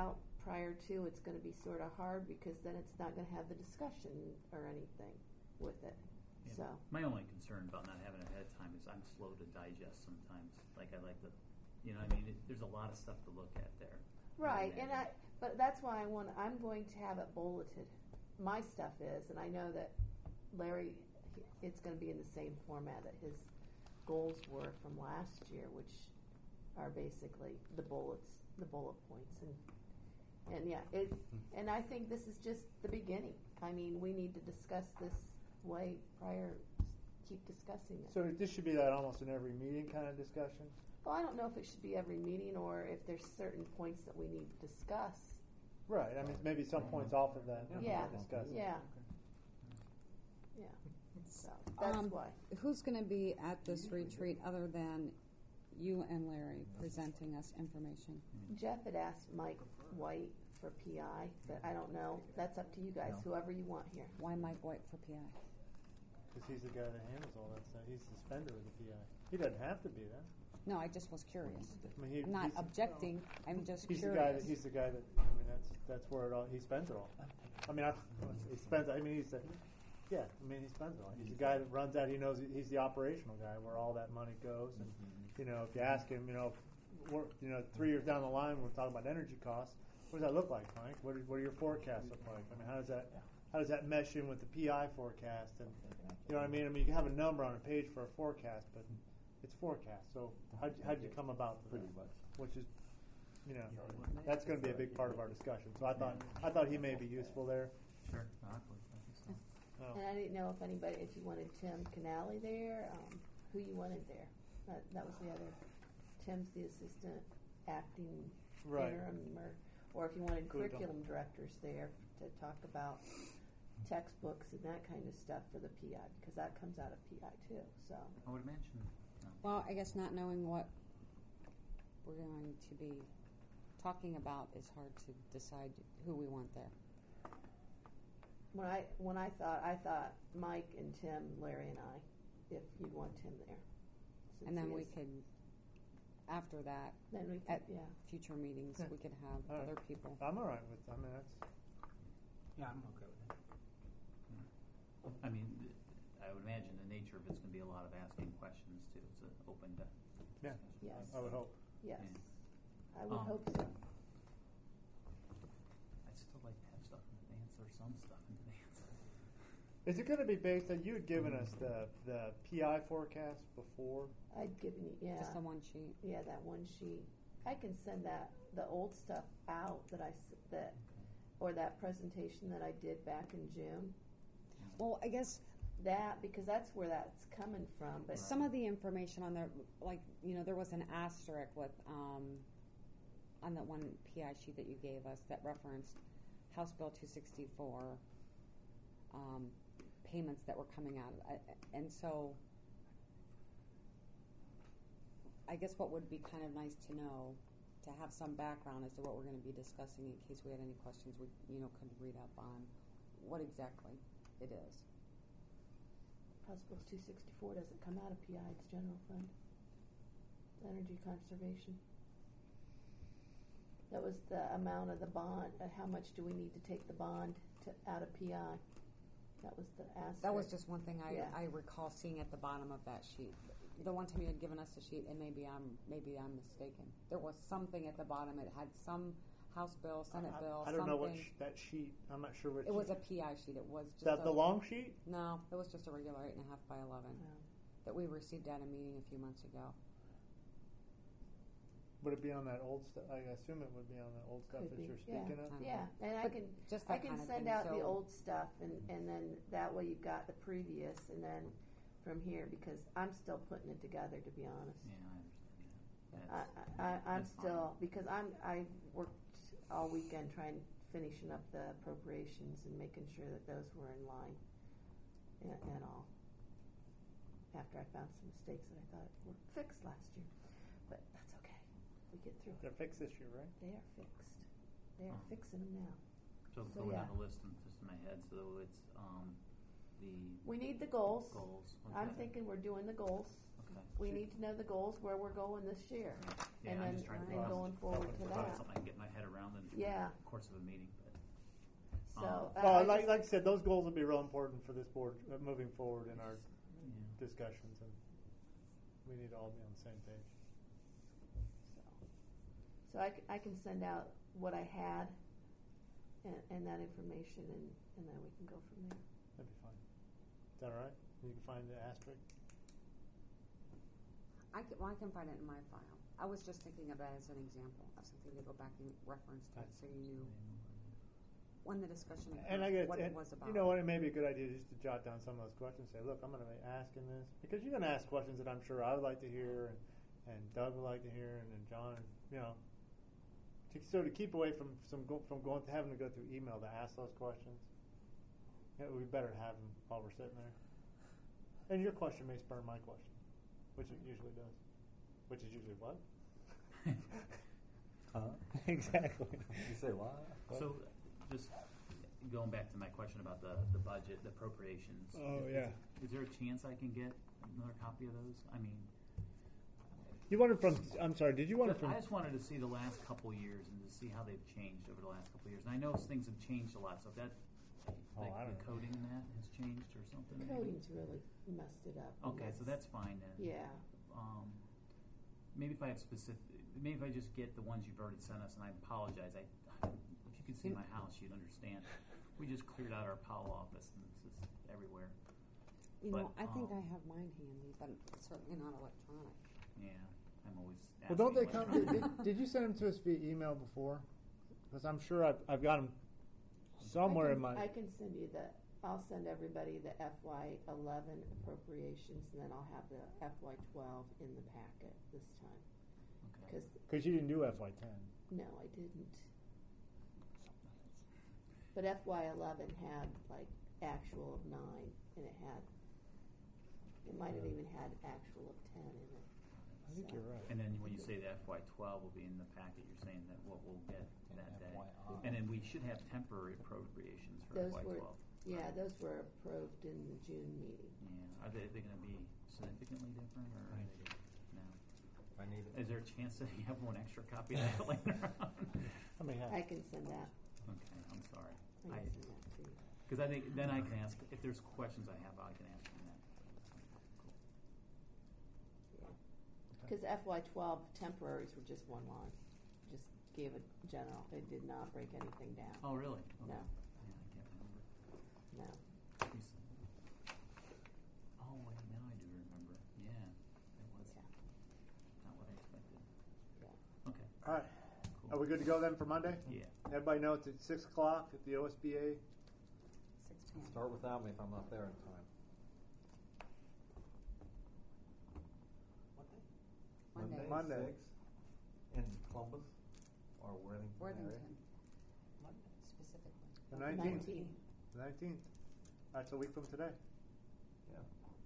B: prior to, it's going to be sort of hard because then it's not going to have the discussion or anything with it.
D: Yeah.
B: So
D: My only concern about not having it ahead of time is I'm slow to digest sometimes. Like I like to, there's a lot of stuff to look at there.
B: right, but that's why I'm going to have it bulleted. My stuff is, and I know that Larry, it's going to be in the same format that his goals were from last year, which are basically the bullet points, and yeah, and I think this is just the beginning. I mean, we need to discuss this way prior, keep discussing it.
A: So this should be that almost in every meeting kind of discussion?
B: Well, I don't know if it should be every meeting or if there's certain points that we need to discuss.
A: Right, I mean, maybe some points off of that.
B: Yeah,
A: Discuss.
B: yeah. Yeah, so that's why.
C: Who's going to be at this retreat other than you and Larry presenting us information?
B: Jeff had asked Mike White for PI, but I don't know. That's up to you guys, whoever you want here.
C: Why Mike White for PI?
A: Because he's the guy that handles all that stuff. He's the spender of the PI. He doesn't have to be that.
C: No, I just was curious.
A: I mean,
C: I'm not objecting. I'm just
A: he's
C: curious.
A: He's the guy that. I mean, that's where it all. He spends it all. I mean, he spends. I mean, he's the. Yeah, I mean, he spends it all. He's the guy that runs that. He knows he's the operational guy where all that money goes. And if you ask him, we're, 3 years down the line, we're talking about energy costs. What does that look like, Mike? What do your forecasts look like? I mean, how does that mesh in with the PI forecast? And you know what I mean? I mean, you can have a number on a page for a forecast, but it's forecast. So how'd you come about that? Pretty much. Which is, that's going to be a big part of our discussion. So I thought he may be useful there.
D: Sure.
A: Oh.
B: And I didn't know if you wanted Tim Canale there, who you wanted there. That was the other. Tim's the assistant acting interim, or if you wanted curriculum directors there to talk about textbooks and that kind of stuff for the PI, because that comes out of PI too. So
D: I would imagine.
C: Well, I guess not knowing what we're going to be talking about is hard to decide who we want there.
B: When I thought Mike and Tim, Larry and I, if you'd want Tim there.
C: And then we could, after that, at future meetings, we could have other people.
A: I'm all right with. I mean, that's.
F: Yeah, I'm okay with that.
D: I mean, I would imagine the nature of it's going to be a lot of asking questions too. It's open to.
A: Yeah.
B: Yes.
A: I would hope.
B: Yes.
D: Yeah.
B: I would hope so.
D: I'd still like to have stuff in advance or some stuff in advance.
A: Is it going to be based on you had given us the PI forecast before?
B: I'd given you,
C: Just the one sheet.
B: Yeah, that one sheet. I can send the old stuff out or that presentation that I did back in June.
C: Well, I guess
B: because that's where that's coming from. But
C: some of the information on there, like there was an asterisk with on that one PI sheet that you gave us that referenced House Bill 264 payments that were coming out of it, and so. I guess what would be kind of nice to know, to have some background as to what we're going to be discussing in case we had any questions we could read up on what exactly it is.
B: House Bill 264 doesn't come out of PI, it's general fund. Energy conservation. That was the amount of the bond. How much do we need to take the bond out of PI? That was the aspect.
C: That was just one thing I recall seeing at the bottom of that sheet. The one time you had given us a sheet, and maybe I'm mistaken. There was something at the bottom. It had some House bill, Senate bill.
A: I don't know what that sheet. I'm not sure what.
C: It was a PI sheet. It was just
A: the long sheet.
C: No, it was just a regular 8.5 by 11 that we received at a meeting a few months ago.
A: Would it be on that old stuff? I assume it would be on the old stuff that you're speaking of.
B: Yeah, and I can send out the old stuff, and then that way you've got the previous, and then. From here, because I'm still putting it together, to be honest.
D: Yeah, I understand that.
B: I'm still because I worked all weekend finishing up the appropriations and making sure that those were in line and all. After I found some mistakes that I thought were fixed last year, but that's okay. We get through.
A: They're fixed this year, right?
B: They are fixed. They are fixing them now.
D: So going down the list, just in my head, so it's
B: we need the goals.
D: Okay.
B: I'm thinking we're doing the goals.
D: Okay.
B: We need to know the goals, where we're going this year,
D: Yeah,
B: and
D: I'm
B: then
D: just trying to
B: and going forward to
D: Probably
B: that.
D: something I can get my head around in
B: Yeah.
D: the course of a meeting. But
B: So,
A: Well,
B: I
A: like
B: just-
A: I said, those goals will be real important for this board moving forward in our
D: yeah.
A: discussions, and we need to all be on the same page.
B: So I can send out what I had and that information, and then we can go from there.
A: That'd be fine. Is that all right? You can find the asterisk.
C: I can find it in my file. I was just thinking of that as an example of something to go back and reference to it, so you knew when the discussion
A: And I
C: occurred,
A: get
C: what
A: and
C: it was about.
A: You know what? It may be a good idea just to jot down some of those questions. Say, look, I'm going to be asking this because you're going to ask questions that I'm sure I would like to hear, and Doug would like to hear, and then John. You know, to keep away from going to having to go through email to ask those questions. It would be better to have them while we're sitting there. And your question may spur my question, which it usually does. Which is usually what? Exactly.
E: You say what?
D: So, just going back to my question about the budget, the appropriations.
A: Oh, yeah.
D: Is there a chance I can get another copy of those? I mean,
A: You wanted from? I'm sorry. Did you want it from?
D: I just wanted to see the last couple years and to see how they've changed over the last couple years. And I know things have changed a lot. So if that, like
A: I don't
D: the
A: know.
D: coding in that has changed or something. maybe?
B: Coding's really messed it up. and
D: Okay, so that's fine then.
B: Yeah.
D: Maybe if I have maybe if I just get the ones you've already sent us, and I apologize. If you could see my house, you'd understand. We just cleared out our Powell office, and it's just everywhere.
C: You know,
D: But,
C: I think I have mine handy, but certainly not electronic.
D: Yeah, I'm always.
A: Well, don't they
D: asking
A: come?
D: questions.
A: Did you send them to us via email before? Because I'm sure I've got them somewhere in my.
B: I can send you I'll send everybody the FY11 appropriations, and then I'll have the FY12 in the packet this time.
D: Okay.
A: Because you didn't do FY10.
B: No, I didn't. But FY11 had like actual of 9, and it might have even had actual of 10 in it.
A: I think you're right.
D: And then when you say the FY12 will be in the packet, you're saying that what we'll get that day.
E: FYI.
D: And then we should have temporary appropriations for
B: Those
D: FY12.
B: those were approved in the June meeting.
D: Yeah, are they going to be significantly different, or are they no?
E: I need it.
D: Is there a chance that you have one extra copy of that laying around?
A: I mean,
B: I can send that.
D: Okay, I'm sorry.
B: I can send that to you.
D: Because I think then I can ask if there's questions I have, I can ask them then. Cool.
B: Because FY12 temporaries were just one line. Just gave it general. It did not break anything down.
D: Oh, really? Okay.
B: No.
D: Yeah, I can't remember.
B: No.
D: You said- Oh, wait, now I do remember. Yeah, it was
B: Yeah.
D: not what I expected.
B: Yeah.
D: Okay.
A: all right.
D: Cool.
A: Are we good to go then for Monday?
D: Yeah.
A: Everybody know it's at 6 o'clock at the OSBA.
C: 6 p.m.
E: Start without me if I'm not there in time. What day?
C: Monday.
A: Monday.
E: 6 in Columbus or Worthington.
C: Worthington. Specifically.
A: The 19th.
B: 19.
A: The 19th. That's a week from today.
E: Yeah.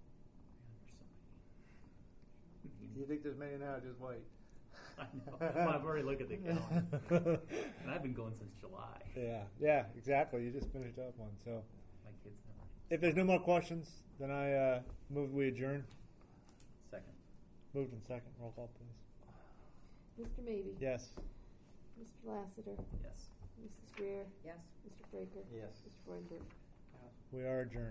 A: You think there's many now? Just wait.
D: I know. Well, I've already looked at the calendar. And I've been going since July.
A: Yeah, exactly. You just finished up one. So,
D: My kids never.
A: if there's no more questions, then I move we adjourn.
D: Second.
A: Moved in second. Roll call, please.
B: Mr. Mabee.
A: Yes.
B: Mr. Lassiter.
D: Yes.
B: Mrs. Greer.
C: Yes.
B: Mr. Fraker.
E: Yes.
B: Mr. Freudenberg.
A: We are adjourned.